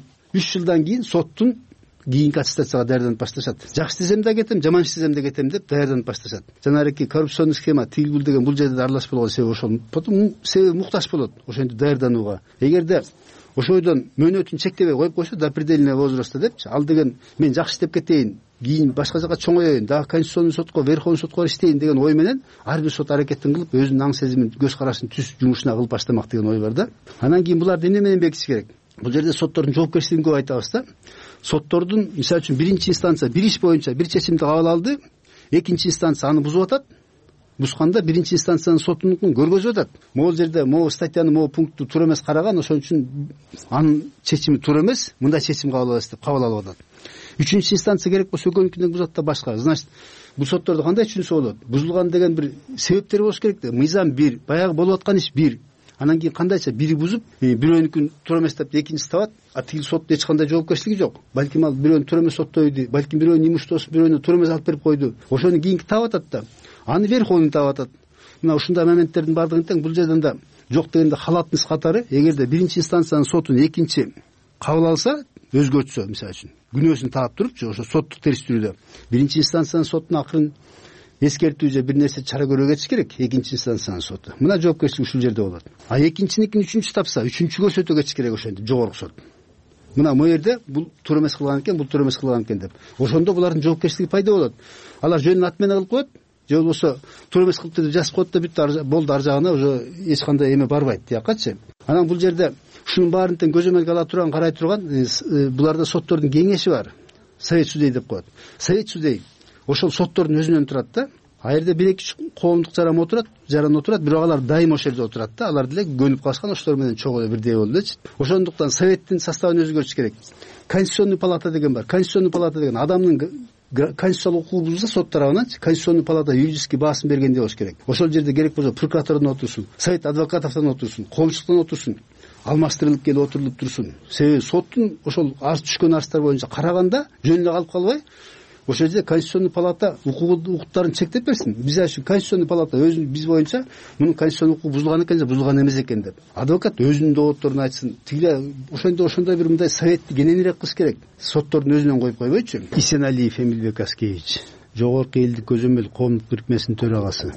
жылдан кийин соттун кийинки аттестацияга даярданып башташат. Жакшы десем да кетем, жаман десем да кетем деп даярданып башташат. Жанагы коррупционный схема тигил деген бул жерде аралаш болгон себеби ошол. Потом себеби муктаж болот ошентип даярданууга. Эгерде ошойдон мөөнөтүн чектебей коюп койсо до предельного возраста депчи, ал деген мен жакшы иштеп кетейин, кийин башка жака чоңоёюн, дагы конституционный сотко, верховный сотко иштейин деген ой менен ар бир сот аракетин кылып өзүнүн аң сезимин, көз карашын түз жумушуна кылып баштамак деген ой бар да. Анан кийин буларды эмне менен бекитиш керек? Бул жерде соттордун жоопкерчилигин көп айтабыз да. Соттордун мисалы үчүн биринчи инстанция бир иш боюнча бир чечимди кабыл алды, экинчи инстанция аны бузуп атат. Бузганда биринчи инстанциянын сотунун көргөзүп атат. Могул жерде могу статьяны могу пункту туура эмес караган, ошон үчүн анын чечими туура эмес, мындай чечим кабыл алабыз деп кабыл алып атат. Үчүнчү инстанция керек болсо экөөнүкүнөн бузат да башка. Значит, бул соттордо кандай түшүнсө болот? Бузулган деген бир себептери болуш керек да. Мыйзам бир, баягы болуп аткан иш бир. Анан кийин кандайча бири бузуп, бирөөнүкүн туура эмес деп экинчиси табат, а тигил соттун эч кандай жоопкерчилиги жок. Балким ал бирөөнү туура эмес соттойду, балким бирөөнүн имуществосун бирөөнү туура эмес алып берип койду. Ошону кийинки таап атат да. Аны верховный таап атат. Мына ушундай моменттердин баардыгын тең бул жерден да жок дегенде халатность катары, эгерде биринчи инстанциянын сотун экинчи кабыл алса, өзгөртсө, мисалы үчүн күнөөсүн таап турупчу, ошо соттук териштирүүдө биринчи инстанциянын сотуна акырын эскертүү же бир нерсе чара көрүүгө кетиш керек, экинчи инстанциянын соту. Мына жоопкерчилик ушул жерде болот. А экинчиникин үчүнчү тапса, үчүнчү көрсөтө кетиш керек ошентип жогорку сот. Мына могу жерде бул туура эмес кылган экен, бул туура эмес кылган экен деп. Ошондо булардын жоопкерчилиги пайда болот. Алар жөнүн аты менен кылып коет, же болбосо туура эмес кылып деп жазып коет да бүттү, болду, ар жагына уже эч кандай эме барбайт тиякачы. Анан бул жерде ушунун баарын тең көзөмөлгө ала турган, карай турган буларда соттордун кеңеши бар. Совет судей деп коет. Совет судей ошол соттордун өзүнөн турат да. А жерде бир эки коомдук жаран отурат, бирок алар дайым ошол жерде отурат да. Алар деле көнүп калышкан, ошолор менен чогуу бирдей болдучу. Ошондуктан советтин составын өзгөртүш керек. Конституционный палата деген бар. Конституционный палата деген адамдын конституциялык укугу бузулса сот тарабынан конституционный палата юридический баасын бергендей болуш керек. Ошол жерде керек болсо прокуратурдан отурсун, совет адвокатовдон отурсун, коомчулуктан отурсун, алмаштырылып келип отурулуп турсун. Себеби соттун ошол арыз түшкөн арыздар боюнча караганда жөн эле калып калбай, ошол жерде конституционный палата укуктарын чектеп берсин. Биз үчүн конституционный палата өзү биз боюнча мунун конституционный укугу бузулган экен же бузулган эмес экен деп. Адвокат өзүнүн доводдорун айтсын. Тигиле ошондой бир мындай советти кененирээк кылыш керек. Соттордун өзүнөн коюп койбойчу. Исеналиев Эмилбек Аскевич, Жогорку элдик көзөмөл коомдук бирикмесинин төрагасы.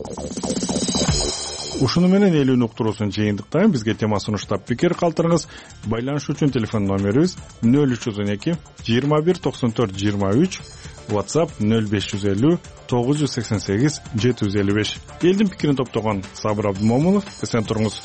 Ушуну менен элүүнү уктуруусун жыйынтыктайм. Бизге тема сунуштап пикир калтырыңыз. Байланыш үчүн телефон номерибиз 0312 21 94 23, WhatsApp 0550 988 755. Элдин пикирин топтогон Сабыр Абдымомунов, эсен туруңуз.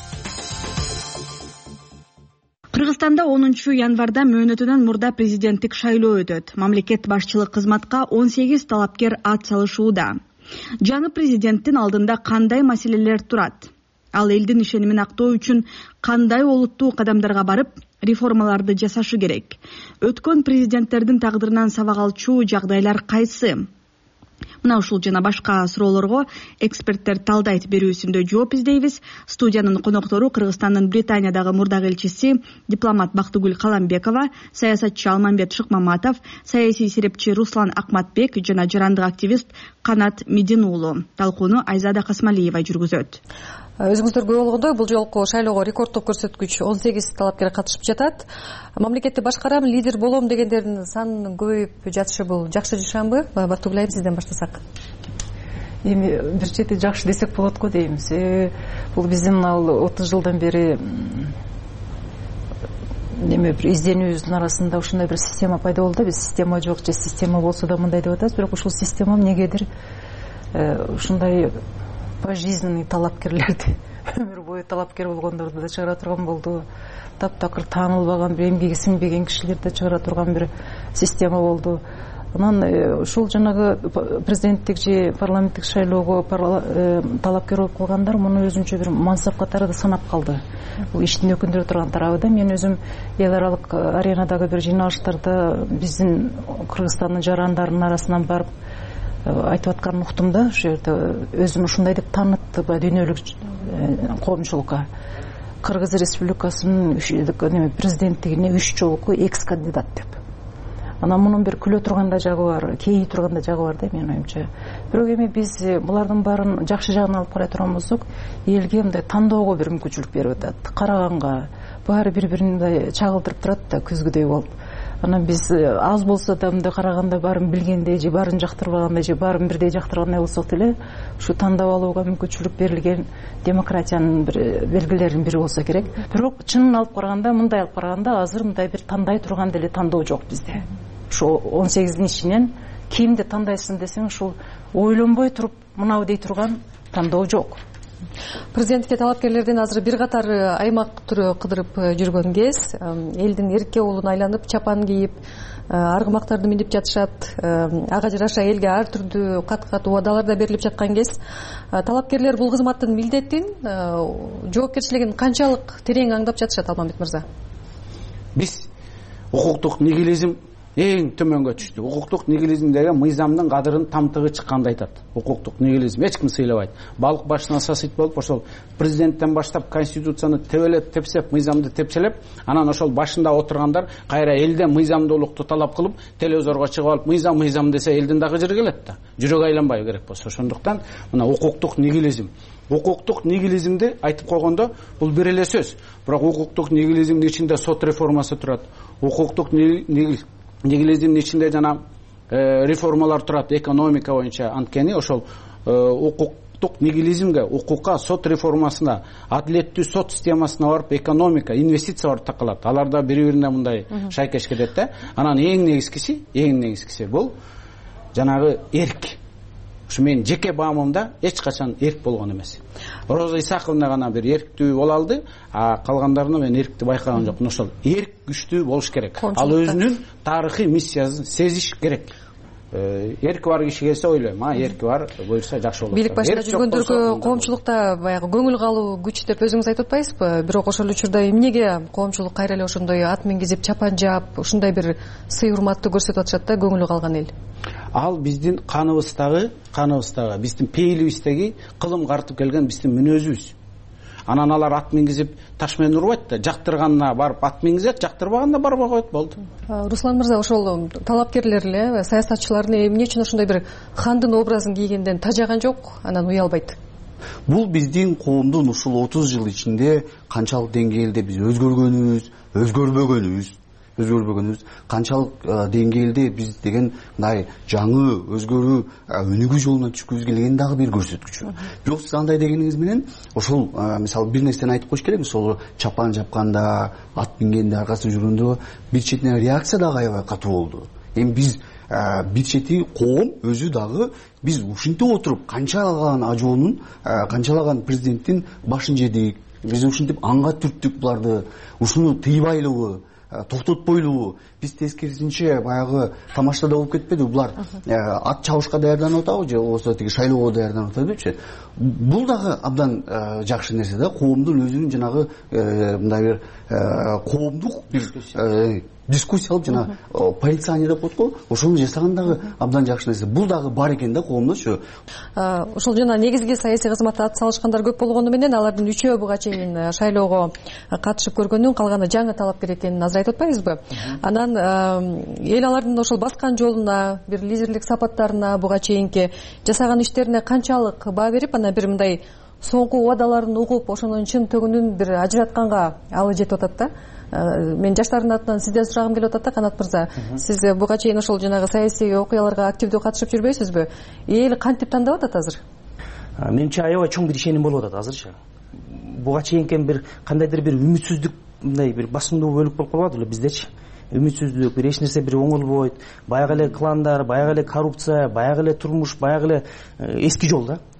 Кыргызстанда 10 январда мөөнөтүнөн мурда президенттик шайлоо өтөт. Мамлекет башчылык кызматка 18 талапкер ат салышууда. Жаңы президенттин алдында кандай маселелер турат? Ал элдин ишенимин актоо үчүн кандай олуттуу кадамдарга барып, реформаларды жасашы керек? Өткөн президенттердин тагдырынан сабак алчу жагдайлар кайсы? Мына ушул жана башка суроолорго эксперттер талдайт берүүсүндө жооп издейбиз. Студиянын коноктору Кыргызстандын Британиядагы мурдагы элчиси дипломат Бактыгүл Каламбекова, саясатчы Алмамбет Шыкмаматов, саясий серепчи Руслан Акматбек жана жарандык активист Канат Медин уулу. Талкууну Айзада Касмалиева жүргүзөт. Өзүңүздөр көрүп болгондой, бул жолку шайлоого рекорддук көрсөткүч 18 талапкер катышып жатат. Мамлекетти башкарам, лидер болом дегендердин санынын көбөйүп жатышы бул жакшы нышанбы? Бактыгүл айым, сизден баштасак. Эми бир чети жакшы десек болот го деймиз. Бул биздин ал 30 жылдан бери неме бир изденүүбүздүн арасында ушундай бир система пайда болду. Биз система жок же система болсо да мындай деп атабыз, бирок ушул система эмнегедир ушундай пожизненный талапкерлерди, өмүр бою талапкер болгондорду да чыгара турган болду. Таптакыр таанылбаган, бир эмгеги сиңбеген кишилерди чыгара турган бир система болду. анан ушул жанагы президенттик же парламенттик шайлоого талапкер болуп калгандар муну өзүнчө бир мансап катары да санап калды. Бул иштин өкүндүрө турган тарабы да. Мен өзүм эл аралык аренадагы бир жыйналыштарда биздин Кыргызстандын жарандарынын арасынан барып айтып атканын уктум да. Ошол жерде өзүн ушундай деп таанытты дүйнөлүк коомчулукка. Кыргыз Республикасынын президенттигине 3 жолку экс кандидат деп. Анан мунун бир күлө турган да жагы бар, кейи турган да жагы бар да менин оюмча. Бирок эми биз булардын баарын жакшы жагын алып карай турган болсок, элге мындай тандоого бир мүмкүнчүлүк берип атат. Караганга баары бири-бирин мындай чагылдырып турат да күзгүдөй болуп. Анан биз аз болсо да мындай караганда баарын билгендей же баарын жактырбагандай же баарын бирдей жактыргандай болсок деле ушу тандап алууга мүмкүнчүлүк берилген демократиянын бир белгилеринин бири болсо керек. Бирок чынын алып караганда, мындай алып караганда азыр мындай бир тандай турган деле тандоо жок бизде. Ошо 18-дин ичинен кимди тандайсың десең, ушул ойлонбой туруп мынау дей турган тандоо жок. Президенттикке талапкерлерден азыр бир катар аймак түрү кыдырып жүргөн кез, элдин эрке уулун айланып чапан кийип, аргымактарды минип жатышат, ага жараша элге ар түрдүү кат убадалар да берилип жаткан кез, талапкерлер бул кызматтын милдетин, жоопкерчилигин канчалык терең аңдап жатышат, Алмамбет мырза? Биз укуктук нигилизм эң төмөнгө түштү. Укуктук нигилизм деген мыйзамдын кадырын тамтыгы чыкканды айтат. Укуктук нигилизм эч ким сыйлабайт. Балык башына сасыйт болуп, ошол президенттен баштап конституцияны тебелеп, тепсеп, мыйзамды тепчелеп, анан ошол башында отургандар кайра элден мыйзамдуулукту талап кылып, телевизорго чыгып алып, мыйзам десе элдин дагы жыры келет да. Жүрөк айланбай керек болсо. Ошондуктан мына укуктук нигилизм. Укуктук нигилизмди айтып койгондо бул бир эле сөз. Бирок укуктук нигилизмдин ичинде сот реформасы турат. Укуктук нигилизмдин ичинде жана реформалар турат экономика боюнча. Анткени ошол укуктук нигилизмге, укукка, сот реформасына, адилеттүү сот системасына барып экономика, инвестиция барып такалат. Аларда бири-бирине мындай шайкеш кетет да. Анан эң негизгиси бул жанагы эрк. Ушу менин жеке баамымда эч качан эрк болгон эмес. Роза Исаковна гана бир эрктүү боло алды, а калгандарына мен эркти байкаган жокмун. Ошол эрк күчтүү болуш керек. Ал өзүнүн тарыхый миссиясын сезиш керек. Эрки бар киши келсе ойлойм, эрки бар, буюрса жакшы болот. Бийлик башында жүргөндөргө коомчулукта баягы көңүл калуу күч деп өзүңүз айтып атпайсызбы? Бирок ошол учурда эмнеге коомчулук кайра эле ошондой ат мингизип, чапан жаап, ушундай бир сый урматты көрсөтүп атышат да көңүлү калган эл? Ал биздин каныбыздагы, биздин пейилибиздеги кылым картып келген биздин мүнөзүбүз. Анан алар ат мингизип таш менен урбайт да, жактырганына барып ат мингизет, жактырбаганда барбай коет, болду. Руслан мырза, ошол талапкерлер эле, саясатчылардын эмне үчүн ошондой бир хандын образын кийгенден тажаган жок, анан уялбайт? Бул биздин коомдун ушул 30 жыл ичинде канчалык деңгээлде биз өзгөрбөгөнүбүз, канчалык деңгээлде биз деген мындай жаңы өзгөрүү өнүгүү жолуна түшкүбүз келген дагы бир көрсөткүч. Бирок сиз андай дегениңиз менен ошол мисалы бир нерсени айтып коюш керек, ошол чапан жапканда, ат мингенде, аркасында жүргөндө бир четинен реакция дагы аябай катуу болду. Эми биз бир чети коом өзү дагы биз ушинтип отуруп канчалаган ажоонун, канчалаган президенттин башын жедик, биз ушинтип анга түрттүк буларды, ушуну тыйбайлыбы, токтотпойлубу, биз тескерисинче баягы тамашада болуп кетпеди, булар ат чабышка даярданып атабы же болбосо тиги шайлоого даярданып атабычы. Бул дагы абдан жакшы нерсе да, коомдун өзүнүн жанагы мындай бир коомдук бир дискуссия алып жана полиция деп коет го, ошону жасаган дагы абдан жакшы нерсе. Бул дагы бар экен да коомдочу. Ошол жана негизги саясий кызматта ат салышкандар көп болгону менен алардын 3-өө буга чейин шайлоого катышып көргөндүн калганы жаңы талапкер экенин азыр айтып атпайбызбы? Анан эл алардын ошол баскан жолуна, бир лидерлик сапаттарына, буга чейинки жасаган иштерине канчалык баа берип, анан бир мындай соңку убадаларын угуп, ошонун чын төгүнүн бир ажыратканга алы жетип атат да. Мен жаштардын атынан сизден сурагым келип атат да, Канат мырза. Сиз буга чейин ошол жанагы саясий окуяларга активдүү катышып жүрбөйсүзбү? Эл кантип тандап атат азыр? Менимче аябай чоң бир ишеним болуп атат азырчы. Буга чейинки бир кандайдыр бир үмүтсүздүк, мындай бир басымдуу бөлүк болуп калбады беле биздечи? Үмүтсүздүк, бир эч нерсе бир оңолбойт, баягы эле кландар, баягы эле коррупция, баягы эле турмуш, баягы эле эски жол да.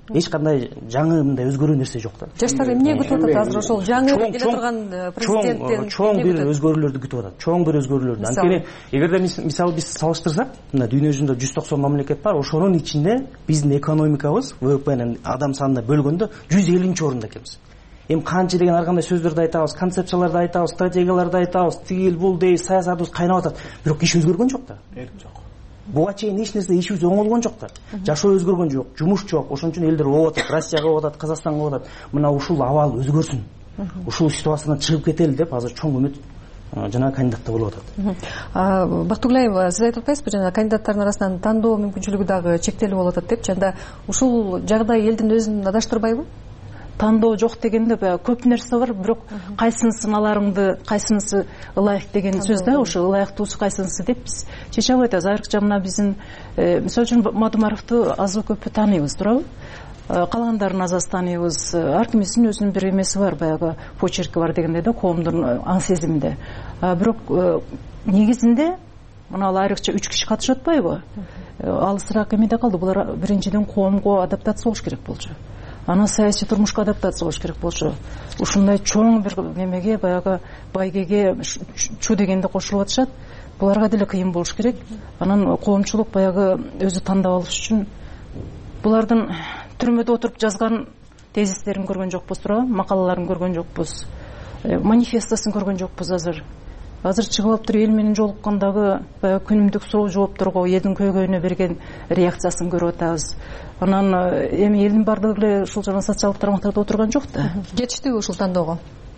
эч кандай жаңы мындай өзгөрүү нерсе жок да. Жаштар эмне күтүп атат азыр ошол жаңы келе турган президенттен? Чоң бир өзгөрүүлөрдү күтүп атат. Чоң бир өзгөрүүлөрдү. Анткени эгерде мисалы биз салыштырсак, мына дүйнө жүзүндө 190 мамлекет бар, ошонун ичинде биздин экономикабыз ВВПнын адам санына бөлгөндө 150-чи орунда экенбиз. Эми канча деген ар кандай сөздөрдү айтабыз, концепцияларды айтабыз, стратегияларды айтабыз, тигил бул дейбиз, саясатыбыз кайнап атат. Бирок иш өзгөргөн жок да. Жок. Буга чейин эч нерсе ишибиз оңолгон жок да. Жашоо өзгөргөн жок, жумуш жок. Ошон үчүн элдер ооп атат, Россияга ооп атат, Казакстанга ооп атат. Мына ушул абал өзгөрсүн. Ушул ситуациядан чыгып кетели деп азыр чоң үмүт жана кандидатта болуп атат. Бактыгулаева, сиз айтып атпайсызбы, жана кандидаттардын арасынан тандоо мүмкүнчүлүгү дагы чектелип болуп атат деп, жанда ушул жагдай элдин өзүн адаштырбайбы? Тандоо жок дегенде көп нерсе бар, бирок кайсынысын аларыңды, кайсынысы ылайык деген сөз да, ошо ылайыктуусу кайсынысы деп биз чече албай атабыз. Айрыкча мына биздин мисалы үчүн Мадумаровду азы көпү тааныйбыз, туурабы? Калгандарын аз тааныйбыз. Ар кимдин өзүнүн бир эмеси бар, баягы почерки бар дегендей да, коомдун аң сезиминде. Бирок негизинде мына айрыкча 3 киши катышып атпайбы? Алысыраак эмеде калды. Булар биринчиден коомго адаптация болуш керек болчу. Анан саясий турмушка адаптация болуш керек болчу. Ушундай чоң бир немеге, баягы байгеге чу дегенде кошулуп атышат. Буларга деле кыйын болуш керек. Анан коомчулук баягы өзү тандап алыш үчүн булардын түрмөдө отуруп жазган тезистерин көргөн жокпуз, туурабы? Макалаларын көргөн жокпуз. Манифестосун көргөн жокпуз азыр. Азыр чыгып алып эл менен жолуккандагы баягы күнүмдүк суроо жоопторго элдин көйгөйүнө берген реакциясын көрүп атабыз. Анан эми элдин бардыгы эле ушул жана социалдык тармактарда отурган жок да. Жетиштүүбү ушул тандоого?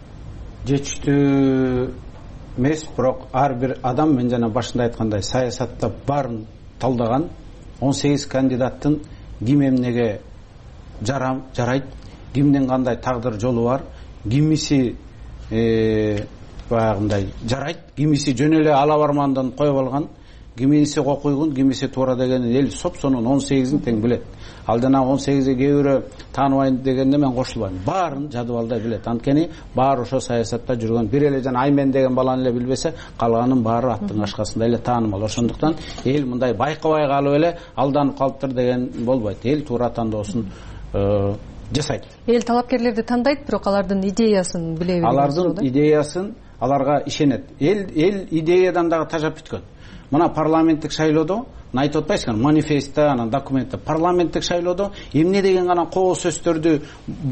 Жетиштүү эмес, бирок ар бир адам, мен жана башында айткандай, саясатта баарын талдаган 18 кандидаттын ким эмнеге жарайт, кимдин кандай тагдыр жолу бар, кимиси баягындай жарайт, кимиси жөн эле ала бармандан коюп алган, кимиси кокуйгун, кимиси туура дегенин эл сопсонун 18-ин тең билет. Ал жана 18-ге кээ бирөө тааныбайм дегенде мен кошулбайм. Баарын жадыбалдай билет. Анткени баары ошо саясатта жүргөн. Бир эле жана Аймен деген баланы эле билбесе, калганын баары аттын ашкасында эле таанымал. Ошондуктан эл мындай байкабай калып эле алданып калыптыр деген болбойт. Эл туура тандоосун жасайт. Эл талапкерлерди тандайт, бирок алардын идеясын биле берет. Алардын идеясын аларга ишенет. Эл идеядан дагы тажап бүткөн. Мына парламенттик шайлоодо айтып атпайсызбы, манифестте, анан документте, парламенттик шайлоодо эмне деген гана коо сөздөрдү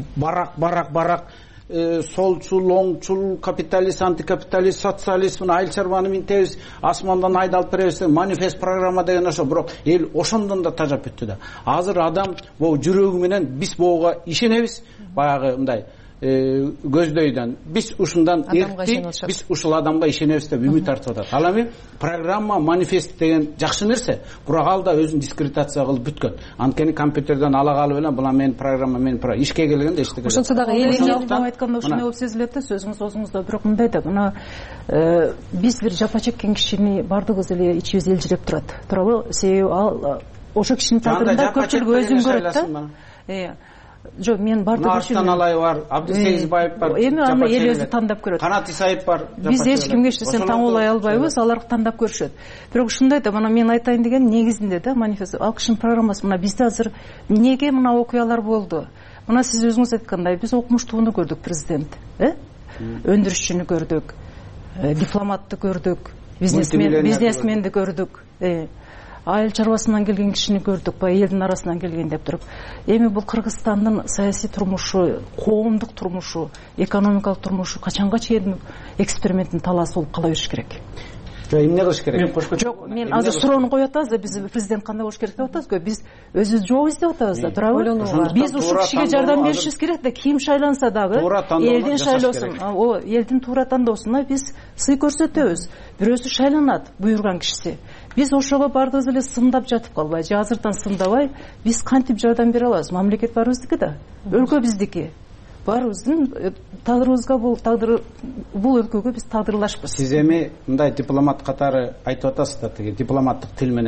барак солчул, оңчул, капиталист, антикапиталист, социалист, мына айыл чарбаны минтебиз, асмандан айдалып беребиз, манифест программа деген ошо, бирок эл ошондон да тажап бүттү да. Азыр адам бул жүрөгү менен биз буга ишенебиз, баягы мындай көздөйдөн биз ушундан эркти, биз ушул адамга ишенебиз деп үмүт артып атат. Ал эми программа, манифест деген жакшы нерсе, бирок ал да өзүн дискредитация кылып бүткөн. Анткени компьютерден ала калып эле була менин программа, ишке келгенде эчтеке. Ошонсо дагы эл айтканда ушундай болуп сезилет да, сөзүңүз оозуңузда. Бирок мындай да, мына биз бир жапа чеккен кишини бардыгыбыз эле ичибиз элжиреп турат. Туурабы? Себеби ал ошо кишинин тагдырында көпчүлүк өзүн көрөт да. Жок, мен бардыгы үчүн Нарстан Алай бар, Абдысегизбаев бар. Эми аны эл өзү тандап көрөт. Канат Исаев бар. Биз эч кимге эчтесин таңуулай албайбыз, алар тандап көрүшөт. Бирок ушундай да, мына мен айтайын деген негизинде да, манифест ал кишинин программасы. Мына бизде азыр эмнеге мына окуялар болду? Мына сиз өзүңүз айткандай, биз окумуштууну көрдүк, президент, өндүрүшчүнү көрдүк, дипломатты көрдүк, бизнесменди көрдүк. Айыл чарбасынан келген кишини көрдүк, элдин арасынан келген деп туруп. Эми бул Кыргызстандын саясий турмушу, коомдук турмушу, экономикалык турмушу качанга чейин эксперименттин талаасы болуп кала бериш керек? Эмне кылыш керек? Жок, мен азыр суроону коюп атабыз да, биз президент кандай болуш керек деп атабызбы? Биз өзүбүз жооп издеп атабыз да, туурабы? Биз ушул кишиге жардам беришибиз керек да, ким шайланса дагы элдин шайлоосун, элдин туура тандоосуна биз сый көрсөтөбүз. Бирөөсү шайланат, буйруган кишиси. Биз ошого бардыгыбыз эле сындап жатып калбай, же азырдан сындабай, биз кантип жардам бере алабыз? Мамлекет баарыбыздыкы да, өлкө биздики. Баарыбыздын тагдырыбызга бул өлкөгө биз тагдырлашпыз. Сиз эми мындай дипломат катары айтып атасыз да, тиги дипломаттык тил менен.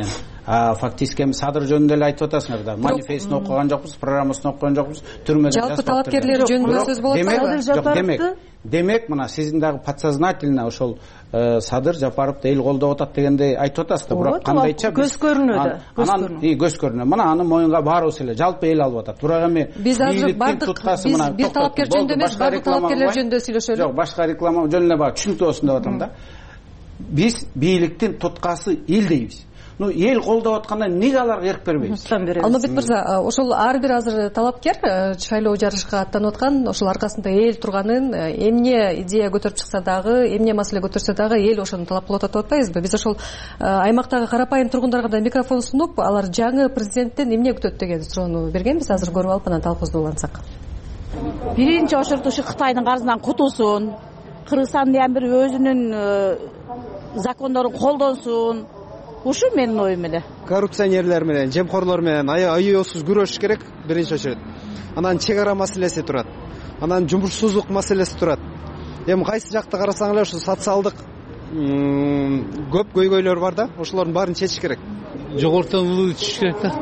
фактически эми садыр жөнүндө эле айтып атасыңар да, манифестин окуган жокпуз, программасын окуган жокпуз, түрмөдө жалпы талапкерлер жөнүндө сөз болуп атпайбы? Демек мына сиздин дагы подсознательно ошол Садыр Жапаровду эл колдоп атат дегендей айтып атасыз да, бирок кандайча көз көрүнөт. Көз көрүнөт. Мына аны моюнга баарыбыз эле жалпы эл алып атат. Бирок эми биз азыр бардык бир талапкер жөнүндө эмес, бардык талапкерлер жөнүндө сүйлөшөлү. Жок, башка реклама жөнүндө эле бар, түшүнүктүү болсун деп атам да. Биз бийликтин туткасы эл дейбиз. Эл колдоп атканда эмнеге аларга эрк бербейбиз? Алмабек мырза, ошол ар бир азыр талапкер шайлоо жарышка аттанып аткан, ошол аркасында эл турганын, эмне идея көтөрүп чыкса дагы, эмне маселе көтөрсө дагы эл ошону талап кылып атат деп атпайбызбы? Биз ошол аймактагы карапайым тургундарга да микрофон сунуп, алар жаңы президенттен эмне күтөт деген суроону бергенбиз. Азыр көрүп алып анан талкуубузду улантсак. Биринчи очередь ушу Кытайдын карызынан кутулсун, Кыргызстан дагы бир өзүнүн закондорун колдонсун. Ушу менин оюм эле. Коррупционерлер менен, жемкорлор менен аяосуз күрөшүш керек биринчи очередь. Анан чек ара маселеси турат. Анан жумушсуздук маселеси турат. Эми кайсы жакта карасаң эле ушу социалдык көп көйгөйлөр бар да, ошолордун баарын чечиш керек. Жогортон чечиш керек да.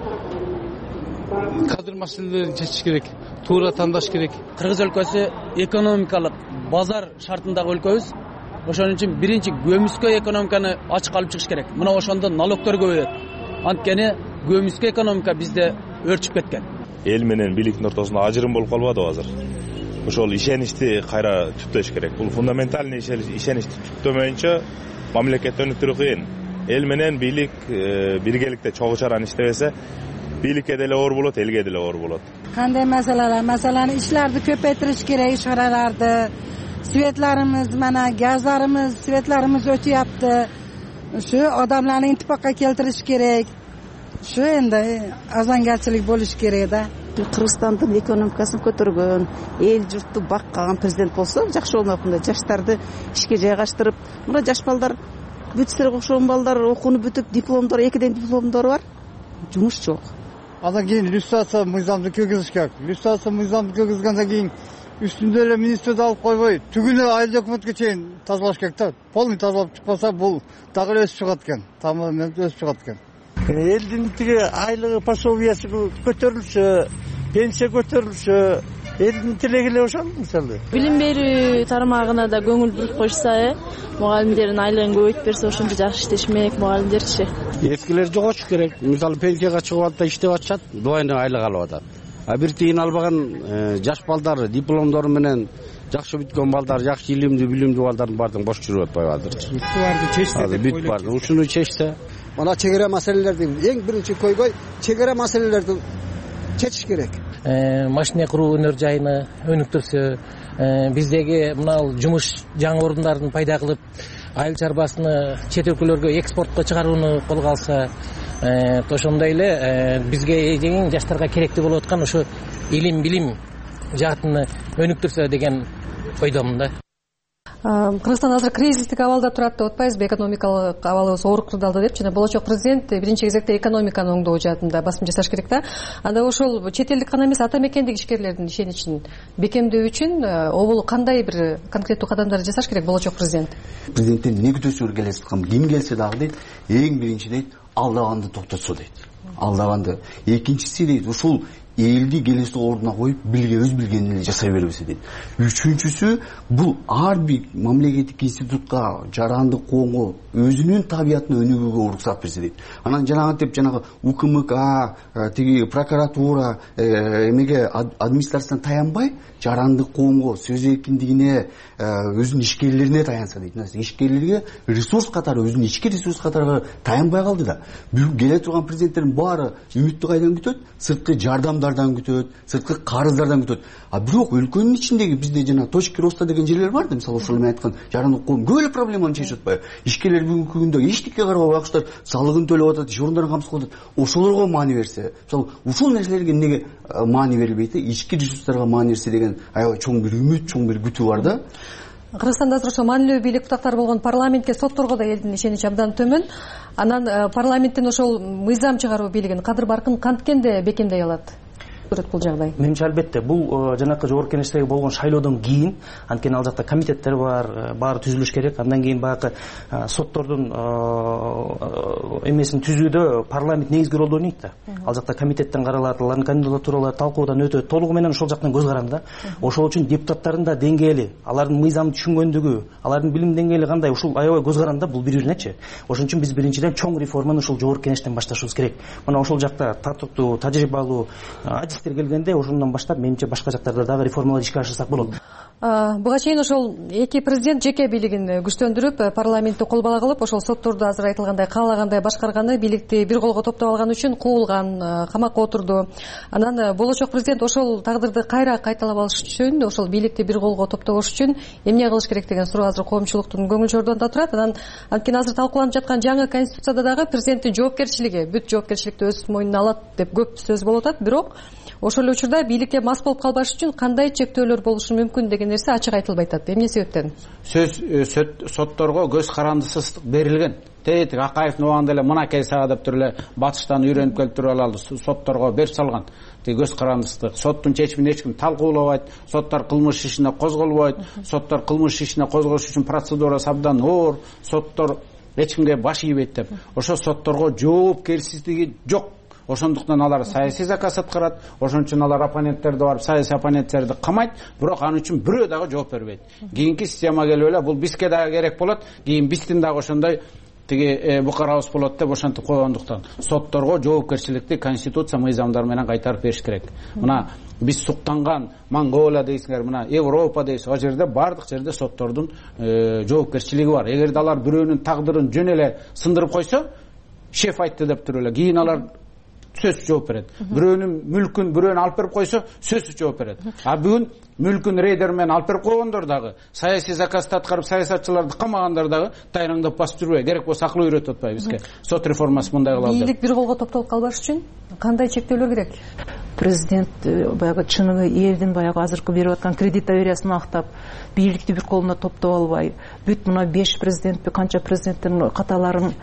Кадр маселелерин чечиш керек. Туура тандаш керек. Кыргыз өлкөсү экономикалык базар шартындагы өлкөбүз. Ошон үчүн биринчи көмүскө экономиканы ачык алып чыгыш керек. Мына ошондо налогтор көбөйөт. Анткени көмүскө экономика бизде өрчүп кеткен. Эл менен бийликтин ортосунда ажырым болуп калбадыбы азыр? Ошол ишеничти кайра түптөш керек. Бул фундаментальный ишеничти түптөмөйүнчө мамлекетти өнүктүрүү кыйын. Эл менен бийлик биргеликте чогуу чараны иштебесе, бийликке деле оор болот, элге деле оор болот. Кандай маселелер? Маселени ишлерди көпөйтүрүш керек, ишканаларды. Svetlarimiz, mana gazlarimiz, svetlarimiz o'tyapti. Shu odamlarni ittifoqqa keltirish kerak. Shu endi azangarchilik bo'lish kerak-da. Кыргызстандын экономикасын көтөргөн, эл журтту баккан президент болсо жакшы болмокмун. Жаштарды ишке жайгаштырып, мына жаш балдар бүтсөргө окшогон балдар окууну бүтүп, дипломдор, экиден дипломдору бар. Жумуш жок. Андан кийин люстрация мыйзамды киргизиш керек. Люстрация мыйзамды киргизгендан кийин üstünde эле министрди алып койбой, түгүнө айыл өкмөткө чейин тазалаш керек да. Полный тазалап чыкпаса, бул дагы эле өсүп чыгат экен. Тамамын өсүп чыгат экен. Элдин тиги айлыгы, пособиясы көтөрүлсө, пенсия көтөрүлсө, элдин тилеги эле ошол мисалы. Билим берүү тармагына да көңүл буруп койсо, мугалимдердин айлыгын көбөйтүп берсе, ошончо жакшы иштешмек мугалимдерчи. Эскилер жоготуш керек. Мисалы пенсияга чыгып атат, иштеп атышат, дуайны айлык алып атат. Бир тиын албаган жаш балдар, дипломдору менен жакшы бүткөн балдар, жакшы илимдүү, билимдүү балдардын баардыгы бош жүрүп атпайбы азыр. Буларды чечсе деп бүт барды. Ушуну чечсе, мына чек ара маселелердин эң биринчи көйгөй чек ара маселелерди чечиш керек. Машина куруу өнөр жайыны өнүктүрсө, биздеги мына жумуш жаңы орундарын пайда кылып, айыл чарбасыны чет өлкөлөргө экспортко чыгарууну колго алса, ошондой эле бизге эң жаштарга керектүү болуп аткан ушу илим, билим жаатыны өнүктүрсө деген ойдомун да. Кыргызстан азыр кризистик абалда турат деп атпайбызбы? Экономикалык абалыбыз ооруп калды деп, жана болочок президент биринчи кезекте экономиканы оңдоо жаатында басым жасаш керек да. Анда ошол чет элдик гана эмес, ата мекендик ишкерлердин ишеничин бекемдөө үчүн обол кандай бир конкреттүү кадамдар жасаш керек болочок президент? Президенттен эмне күтөсүңөр келе жаткан, ким келсе дагы дейт, эң биринчи дейт, алдаганды токтотсо дейт. Алдаганды. Экинчиси дейт, ушул элди келесі ордуна коюп, өз билгенин эле жасай бербесе дейт. Үчүнчүсү, бул ар бир мамлекеттик институтка, жарандык коомго өзүнүн табиятына өнүгүүгө уруксат берсе дейт. Анан жанагы УКМК, тиги прокуратура, эмеге администрациядан таянбай, жарандык коомго, сөз эркиндигине, өзүнүн ишкерлерине таянса дейт. Ишкерлерге ресурс катары, өзүнүн ички ресурс катары таянбай калды да. Келе турган президенттердин баары үмүттү кайдан күтөт? Сырткы жардамдардан күтөт, сырткы карыздардан күтөт. А бирок өлкөнүн ичиндеги бизде жана точки роста деген жерлер бар да, мисалы ошол эми айткан жарандык коом көп эле проблеманы чечип атпайбы? Ишкерлер бүгүнкү күндө эчтеке карабай акчалар салыгын төлөп атат, иш орундарын камсыз кылып атат. Ошолорго маани берсе, мисалы ушул нерселерге эмнеге маани берилбейт? Ички ресурстарга маани берсе деген аябай чоң бир үмүт, чоң бир күтүү бар да. Кыргызстанда азыр ошо маанилүү бийлик бутактары болгон парламентке, сотторго да элдин ишеничи абдан төмөн. Анан парламенттин ошол мыйзам чыгаруу бийлигин, кадыр баркын канткенде бекемдей алат? өзгөрөт бул жагдай? Менимче албетте бул жанакы жогорку кеңештеги болгон шайлоодон кийин, анткени ал жакта комитеттер бар, баары түзүлүш керек. Андан кийин баягы соттордун эмесин түзүүдө парламент негизги ролду ойнойт да. Ал жакта комитеттен каралат, алардын кандидатуралары талкуудан өтөт, толугу менен ошол жактан көз каранды да. Ошол үчүн депутаттардын да деңгээли, алардын мыйзамды түшүнгөндүгү, алардын билим деңгээли кандай, ушул аябай көз каранды бул бири-биринечи. Ошон үчүн биз биринчиден чоң реформаны ушул жогорку кеңештен башташыбыз керек. Мына ошол жакта татыктуу, тажрыйбалуу адистер келгенде ошондон баштап менимче башка жактарда дагы реформаларды ишке ашырсак болот. Буга чейин ошол эки президент жеке бийлигин күчтөндүрүп, парламентти кол бала кылып, ошол сотторду азыр айтылгандай каалагандай башкарганы, бийликти бир колго топтоп алган үчүн куулган, камакка отурду. Анан болочок президент ошол тагдырды кайра кайталап алыш үчүн, ошол бийликти бир колго топтогош үчүн эмне кылыш керек деген суроо азыр коомчулуктун көңүл чордонунда турат. Анан анткени азыр талкууланып жаткан жаңы конституцияда дагы президенттин жоопкерчилиги, бүт жоопкерчиликти өз мойнуна алат деп көп сөз болуп атат. Бирок ошол эле учурда бийликке мас болуп калбаш үчүн кандай чектөөлөр болушу мүмкүн деген нерсе ачык айтылбай атат. Эмне себептен? Сөз сотторго көз карандысыздык берилген. Тетик Акаевдин убагында эле мынакей сага деп туруп эле батыштан үйрөнүп келип туруп алды, сотторго берип салган. Көз карандысыздык. Соттун чечимин эч ким талкуулабайт, соттор кылмыш ишине козголбойт, соттор кылмыш ишине козголуш үчүн процедурасы абдан оор, соттор эч кимге баш ийбейт деп. Ошо сотторго жоопкерчилиги жок. Ошондуктан алар саясий заказ аткарат, ошон үчүн алар оппоненттерди барып саясий оппоненттерди камайт, бирок анын үчүн бирөө дагы жооп бербейт. Кийинки система келип эле бул бизге дагы керек болот, кийин биздин дагы ошондой тиги букарабыз болот деп ошентип койгондуктан сотторго жоопкерчиликти конституция мыйзамдары менен кайтарып бериш керек. Мына биз суктанган Монголия дейсиңер, мына Европа дейсиз, ал жерде бардык жерде соттордун жоопкерчилиги бар. Эгерде алар бирөөнүн тагдырын жөн эле сындырып койсо, шеф айтты деп туруп эле, кийин алар сөзсүз жооп берет. Бирөөнүн мүлкүн бирөөнө алып берип койсо, сөзсүз жооп берет. А бүгүн мүлкүн рейдер менен алып берип койгондор дагы, саясий заказды аткарып саясатчыларды камагандар дагы тайраңдап басып жүрбөй. Керек болсо акыл үйрөтүп атпайбы бизге. Сот реформасы мындай кылалы. Бийлик бир колго топтолуп калбаш үчүн кандай чектөөлөр керек? Президент баягы чыныгы элдин баягы азыркы берип аткан кредит довериясын актап, бийликти бир колуна топтоп албай, бүт мына 5 президентпи, канча президенттин каталарын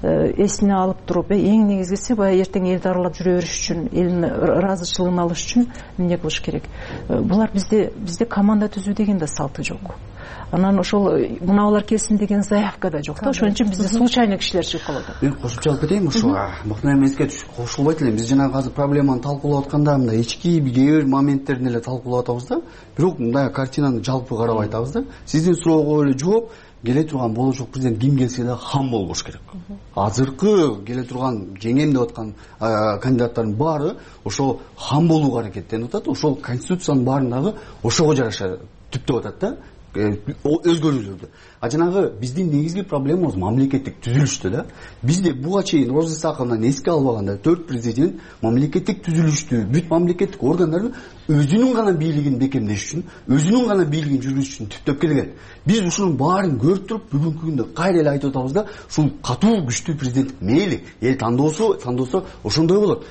эсине алып туруп, эң негизгиси баягы эртең элди аралап жүрө бериш үчүн, элдин ыраазычылыгын алыш үчүн эмне кылыш керек? Булар бизде команда түзүү деген да салты жок. Анан ошол муналар келсин деген заявка да жок да. Ошон үчүн бизде случайный кишилер чыгып калат. Мен кошумча алып кетейин ушуга. Мыкты эмеске кошулбайт элем. Биз жанагы азыр проблеманы талкуулап атканда мындай ички кээ бир моменттерин эле талкуулап атабыз да. Бирок мындай картинаны жалпы карап айтабыз да. Сиздин суроого эле жооп келе турган болочок президент ким келсе да хам болбош керек. Азыркы келе турган жеңем деп аткан кандидаттардын баары ошо хам болууга аракеттенип атат. Ошол конституциянын баарындагы ошого жараша түптөп атат да. Өзгөрүүлөрдү. А жанагы биздин негизги проблемабыз мамлекеттик түзүлүштө да. Бизде буга чейин Роза Исаковнан эске албаганда 4 президент мамлекеттик түзүлүштү, бүт мамлекеттик органдарды өзүнүн гана бийлигин бекемдеш үчүн, өзүнүн гана бийлигин жүргүзүш үчүн түптөп келген. Биз ушунун баарын көрүп туруп, бүгүнкү күндө кайра эле айтып атабыз да, ушул катуу күчтүү президент мейли, эл тандоосу ошондой болот.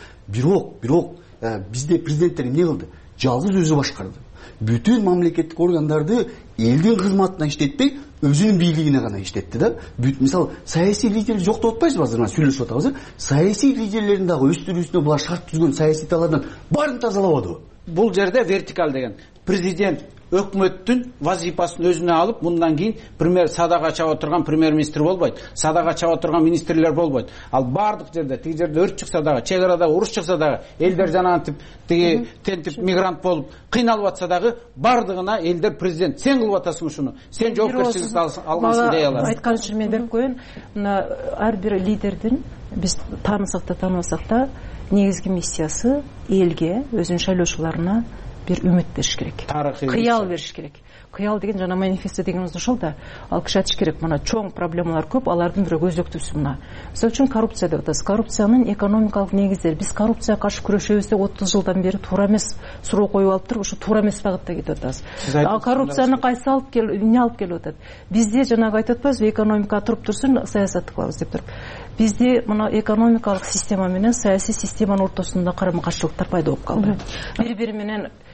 Бирок бизде президенттер эмне кылды? Жалгыз өзү башкарды. Бүтүн мамлекеттик органдарды элдин кызматына иштетпей, өзүнүн бийлигине гана иштетти да. Мисалы, саясий лидер жок деп атпайсызбы? Азыр мына сүйлөшүп атабыз. Саясий лидерлердин дагы өстүрүүсүнө булар шарт түзгөн саясатталардан баарын тазалабадыбы? Бул жерде вертикаль деген президент өкмөттүн вазифасын өзүнө алып, мындан кийин садага чаба турган премьер-министр болбойт, садага чаба турган министрлер болбойт. Ал бардык жерде, тиги жерде өрт чыкса дагы, чек арада уруш чыкса дагы, элдер жанагынтип тиги тентип мигрант болуп кыйналып атса дагы, бардыгына элдер президент сен кылып атасың ушуну, сен жоопкерчиликти алгансың дей алат. Айткан үчүн мен берип коеюн. Мына ар бир лидердин биз таанысак да тааныбасак да негизги миссиясы элге, өзүнүн шайлоочуларына бир үмүт бериш керек. Кыял бериш керек. Кыял деген жана манифесто дегенибиз ошол да. Ал киши айтыш керек, мына чоң проблемалар көп, алардын бирөө өзөктүүсү мына. Мисалы үчүн коррупция деп атабыз. Коррупциянын экономикалык негиздери. Биз коррупцияга каршы күрөшөбүз деп 30 жылдан бери туура эмес суроо коюп алып туруп, ушу туура эмес багытта кетип атабыз. Ал коррупцияны кайсы эмне алып келип атат? Бизде жанагы айтып атпайбызбы, экономика туруп турсун, саясатты кылабыз деп туруп. Бизде мына экономикалык система менен саясий системанын ортосунда карама-каршылыктар пайда болуп калды. Бири-бири менен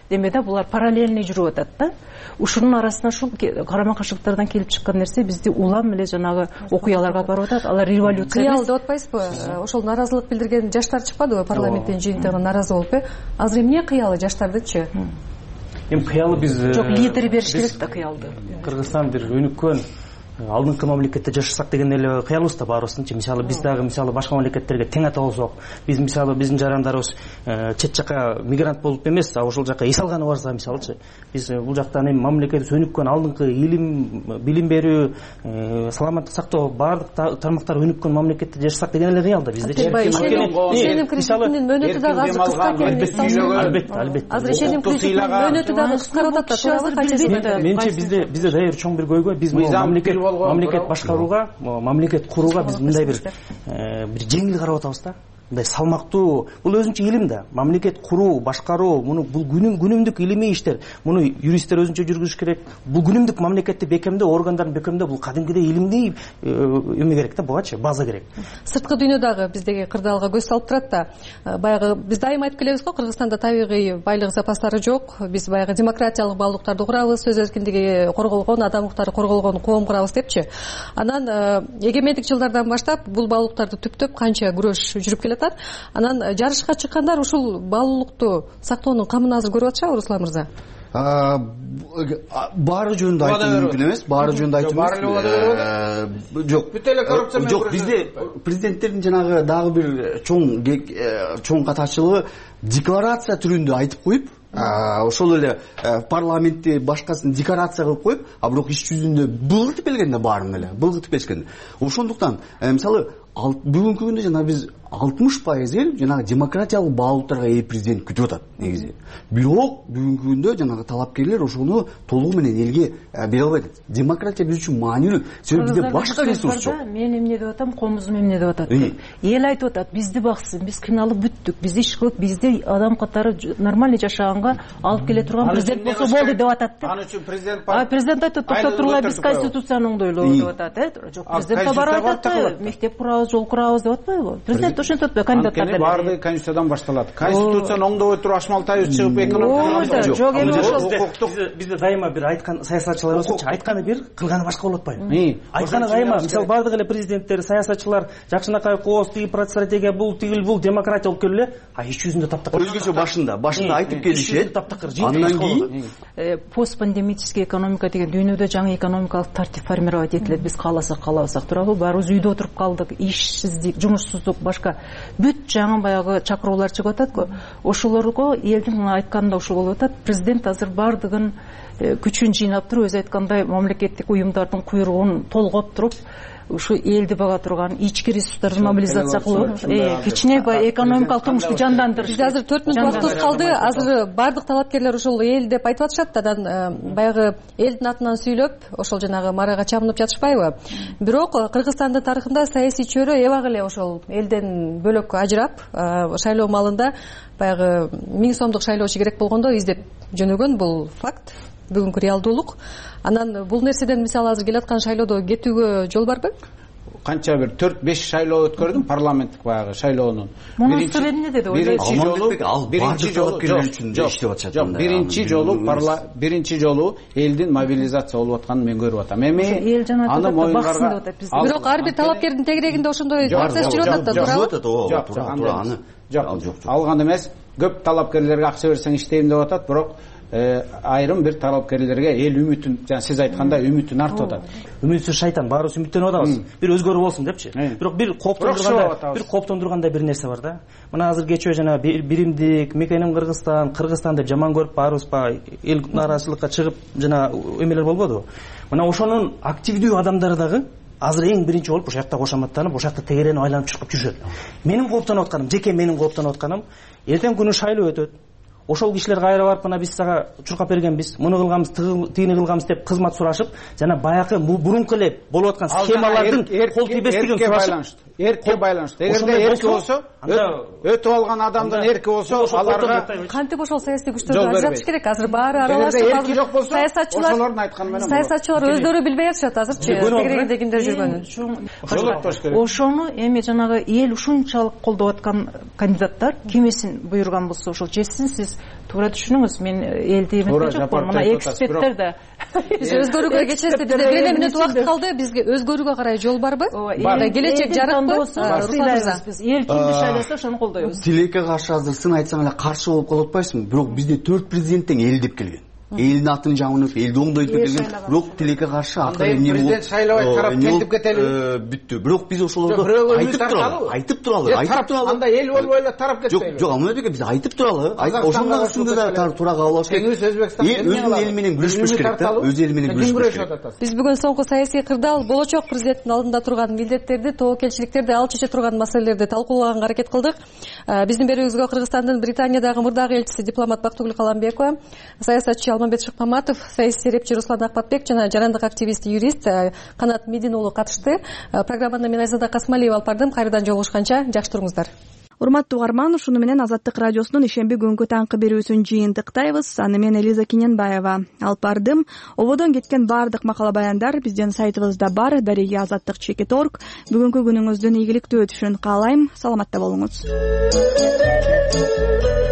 деме да булар параллельный жүрүп атат да. Ушунун арасында ушул карама каршылыктардан келип чыккан нерсе бизди улам эле жанагы окуяларга барып атат. Алар революция кыял деп атпайсызбы? Ошол наразылык билдирген жаштар чыкпадыбы парламенттин жыйынтыгына наразы болуп? Азыр эмне кыялы жаштардычы? Эми кыялы биз жок, лидер бериш керек да кыялды. Кыргызстан бир өнүккөн алдыңкы мамлекетте жашасак деген эле кыялыбыз да баарыбыздынчы. Мисалы биз дагы башка мамлекеттерге тең ата болсок, биз мисалы биздин жарандарыбыз чет жака мигрант болуп эмес, ошол жака эс алганы барса мисалычы, биз бул жактан эми мамлекетибиз өнүккөн алдыңкы илим, билим берүү, саламаттык сактоо баардык тармактар өнүккөн мамлекетте жашасак деген эле кыялда бизде. Ишеним кредитинин мөөнөтү дагы азыр кыска экен. Албетте. Азыр ишеним кредитинин мөөнөтү дагы кыскарып атат да, туурабы канчасы? Менимче бизде даяр чоң бир көйгөй, биз мамлекет башкарууга, мамлекет курууга биз мындай бир жеңил карап атабыз да. Мындай салмактуу, бул өзүнчө илим да. Мамлекет куруу, башкаруу, бул күнүмдүк илимий иштер. Муну юристтер өзүнчө жүргүзүш керек. Бул күнүмдүк мамлекетти бекемдөө, органдарын бекемдөө бул кадимкидей илимдей эме керек да, бугачы база керек. Сырткы дүйнөдөгү биздеги кырдаалга көз салып турат да. Баягы биз дайыма айтып келебиз го, Кыргызстанда табигый байлык запастары жок. Биз баягы демократиялык баалуулуктарды курабыз, сөз эркиндиги корголгон, адам укуктары корголгон коом курабыз депчи. Анан эгемендик жылдардан баштап бул баалуулуктарды түптөп канча күрөш жүрүп келет. Анан жарышка чыккандар ушул баалуулукту сактоонун камын азыр көрүп атышабы, Руслан мырза? Баары жөнүндө айтуу мүмкүн эмес. Баары жөнүндө айтуу мүмкүн. Жок. Бүт эле коррупция. Жок, бизде президенттердин жанагы дагы бир чоң катачылыгы декларация түрүндө айтып коюп, ошол эле парламентти башкасын декларация кылып коюп, а бирок иш жүзүндө былгытып келгенде баарын эле былгытып келишкен. Ошондуктан мисалы бүгүнкү күндө жана биз 60% эл жанагы демократиялык баалуулуктарга ээ президент күтүп атат негизи. Бирок бүгүнкү күндө жанагы талапкерлер ошону толугу менен элге бере албайт. Демократия биз үчүн маанилүү. Себеби бизде башка ресурс жок. Мен эмне деп атам, комузум эмне деп атат. Эл айтып атат, бизди баксын, биз кыйналып бүттүк, биз иш кылып, бизди адам катары нормальный жашаганга алып келе турган президент болсо болду деп атат. Аны үчүн президент президент айтат, токто тургула биз конституцияны оңдойлобуз деп атат. Жок, президент барып атат, мектеп курабыз, жол курабыз деп атпайбы? Президент ошентип атпайбы, кандидаттар деле. Баардыгы конституциядан башталат. Конституцияны оңдобой туруп Ашмалтаев чыгып экономика жок, эми ошол бизде дайыма бир айткан саясатчылар болсочу, айтканы бир, кылганы башка болуп атпайбы? Айтканы дайыма, мисалы баардык эле президенттер, саясатчылар Жакшынакаев кооз, тиги стратегия бул, тигил бул демократия болуп келе, иш жүзүндө таптакыр. Өзгөчө башында айтып келишет. Андан кийин постпандемический экономика деген дүйнөдө жаңы экономикалык тартип формировать этилет. Биз кааласак каалабасак туурабы? Баарыбыз үйдө отуруп калдык, ишсиздик, жумушсуздук, башка бүт жаңы баягы чакыроолор чыгып атат го. Ошолорго элдин айтканында ушул болуп атат. Президент азыр баардыгын күчүн жыйнап туруп, өзү айткандай мамлекеттик уюмдардын куйругун толгоп туруп, ушу элди бага турган ички ресурстарды мобилизация кылып, кичине экономикалык турмушту жандандырыш. Бизде азыр 4 мүнөт убактыбыз калды. Азыр баардык талапкерлер ушул эл деп айтып атышат. Анан баягы элдин атынан сүйлөп, ошол жанагы марага чабынып жатышпайбы? Бирок Кыргызстандын тарыхында саясий чөйрө эбак эле ошол элден бөлөк ажырап, шайлоо маалында баягы 1000 сомдук шайлоочу керек болгондо издеп жөнөгөн, бул факт. Бүгүнкү реалдуулук. Анан бул нерседен мисалы азыр келаткан шайлоодо кетүүгө жол барбы? Канча бир 4-5 шайлоо өткөрдүм, парламенттик баягы шайлоонун. Биринчи эмне деди? Биринчи жолу элдин мобилизация болуп атканын мен көрүп атам. Эми аны моюнгарга. Бирок ар бир талапкердин тегерегинде ошондой процесс жүрүп атат да, туурабы? Жок, алган эмес. Көп талапкерлерге акча берсең иштейм деп атат, бирок айрым бир талапкерлерге эл үмүтүн, жана сиз айткандай үмүтүн артып атат. Үмүтсүз шайтан, баарыбыз үмүттөнүп атабыз. Бир өзгөрүү болсун депчи. Бирок бир кооптондургандай бир нерсе бар да. Мына азыр кечөө жана биримдик, мекеним Кыргызстан деп жаман көрүп баарыбыз эл нааразычылыкка чыгып жана эмелер болбодубу? Мына ошонун активдүү адамдары дагы азыр эң биринчи болуп ошол жакта кошоматтанып, ошол жакта тегерени айланып чуркап жүрүшөт. Менин кооптонуп атканым, жеке менин кооптонуп атканым, эртең күнү шайлоо өтөт. Ошол кишилер кайра барып, мына биз сага чуркап бергенбиз, муну кылганбыз, тигини кылганбыз деп кызмат сурашып, жана баягы бурунку эле болуп аткан схемалардын кол тийбестигин сурашып, эркке байланыштуу. Эгерде эрки болсо, өтүп алган адамдын эрки болсо, аларга кантип ошол саясий күчтөрдү ажыратыш керек? Азыр баары аралашып, саясатчылар өздөрү билбей атышат азырчы, тегерегинде кимдер жүргөнүн. Ошону эми жанагы эл ушунчалык колдоп аткан кандидаттар кимесин буйруган болсо, ошол жетсин, сиз туура түшүнүңүз, мен элди эметкен жокмун, мына эксперттер да биз өзгөрүүгө кечесиз, бизде бир эле мүнөт убакыт калды. Бизге өзгөрүүгө карай жол барбы? Келечек жарыкпы? Биз эл кимди шайласа ошону колдойбуз. Тилекке каршы азыр сен айтсаң эле каршы болуп калып атпайсыңбы? Бирок бизде 4 президент тең эл деп келген. Элдин атын жамынып, элди оңдойтуп келген. Бирок тилекке каршы акыры эмне болуп президент шайлабай тарап келип кетели. Бүттү. Бирок биз ошолорду айтып туралы. Анда эл болбой эле тарап кетпейли. Жок, Аманбек, биз айтып туралы. Ошондон үстүндө да туура кабыл алыш керек. Өзүнүн эли менен күрөшпөш керек да. Өз эли менен күрөшпөш керек. Биз бүгүн соңку саясий кырдаал болочок президенттин алдында турган милдеттерди, тобокелчиликтерди, ал чече турган маселелерди талкуулаганга аракет кылдык. Биздин берүүбүзгө Кыргызстандын Британиядагы мурдагы элчиси дипломат Бактыгүл Каламбекова, саясатчы Алмамбет Шыкмаматов, саясий серепчи Руслан Акпатбек жана жарандык активист, юрист Канат Медин уулу катышты. Программаны мен Айзада Касмалиева алып бардым. Кайрадан жолугушканча жакшы туруңуздар. Урматтуу угарман, ушуну менен Азаттык радиосунун ишемби күнгү таңкы берүүсүн жыйынтыктайбыз. Аны мен Элиза Киненбаева алып бардым. Ободон кеткен баардык макала баяндар биздин сайтыбызда бар. Дареги azаттык.org. Бүгүнкү күнүңүздүн ийгиликтүү өтүшүн каалайм. Саламатта болуңуз.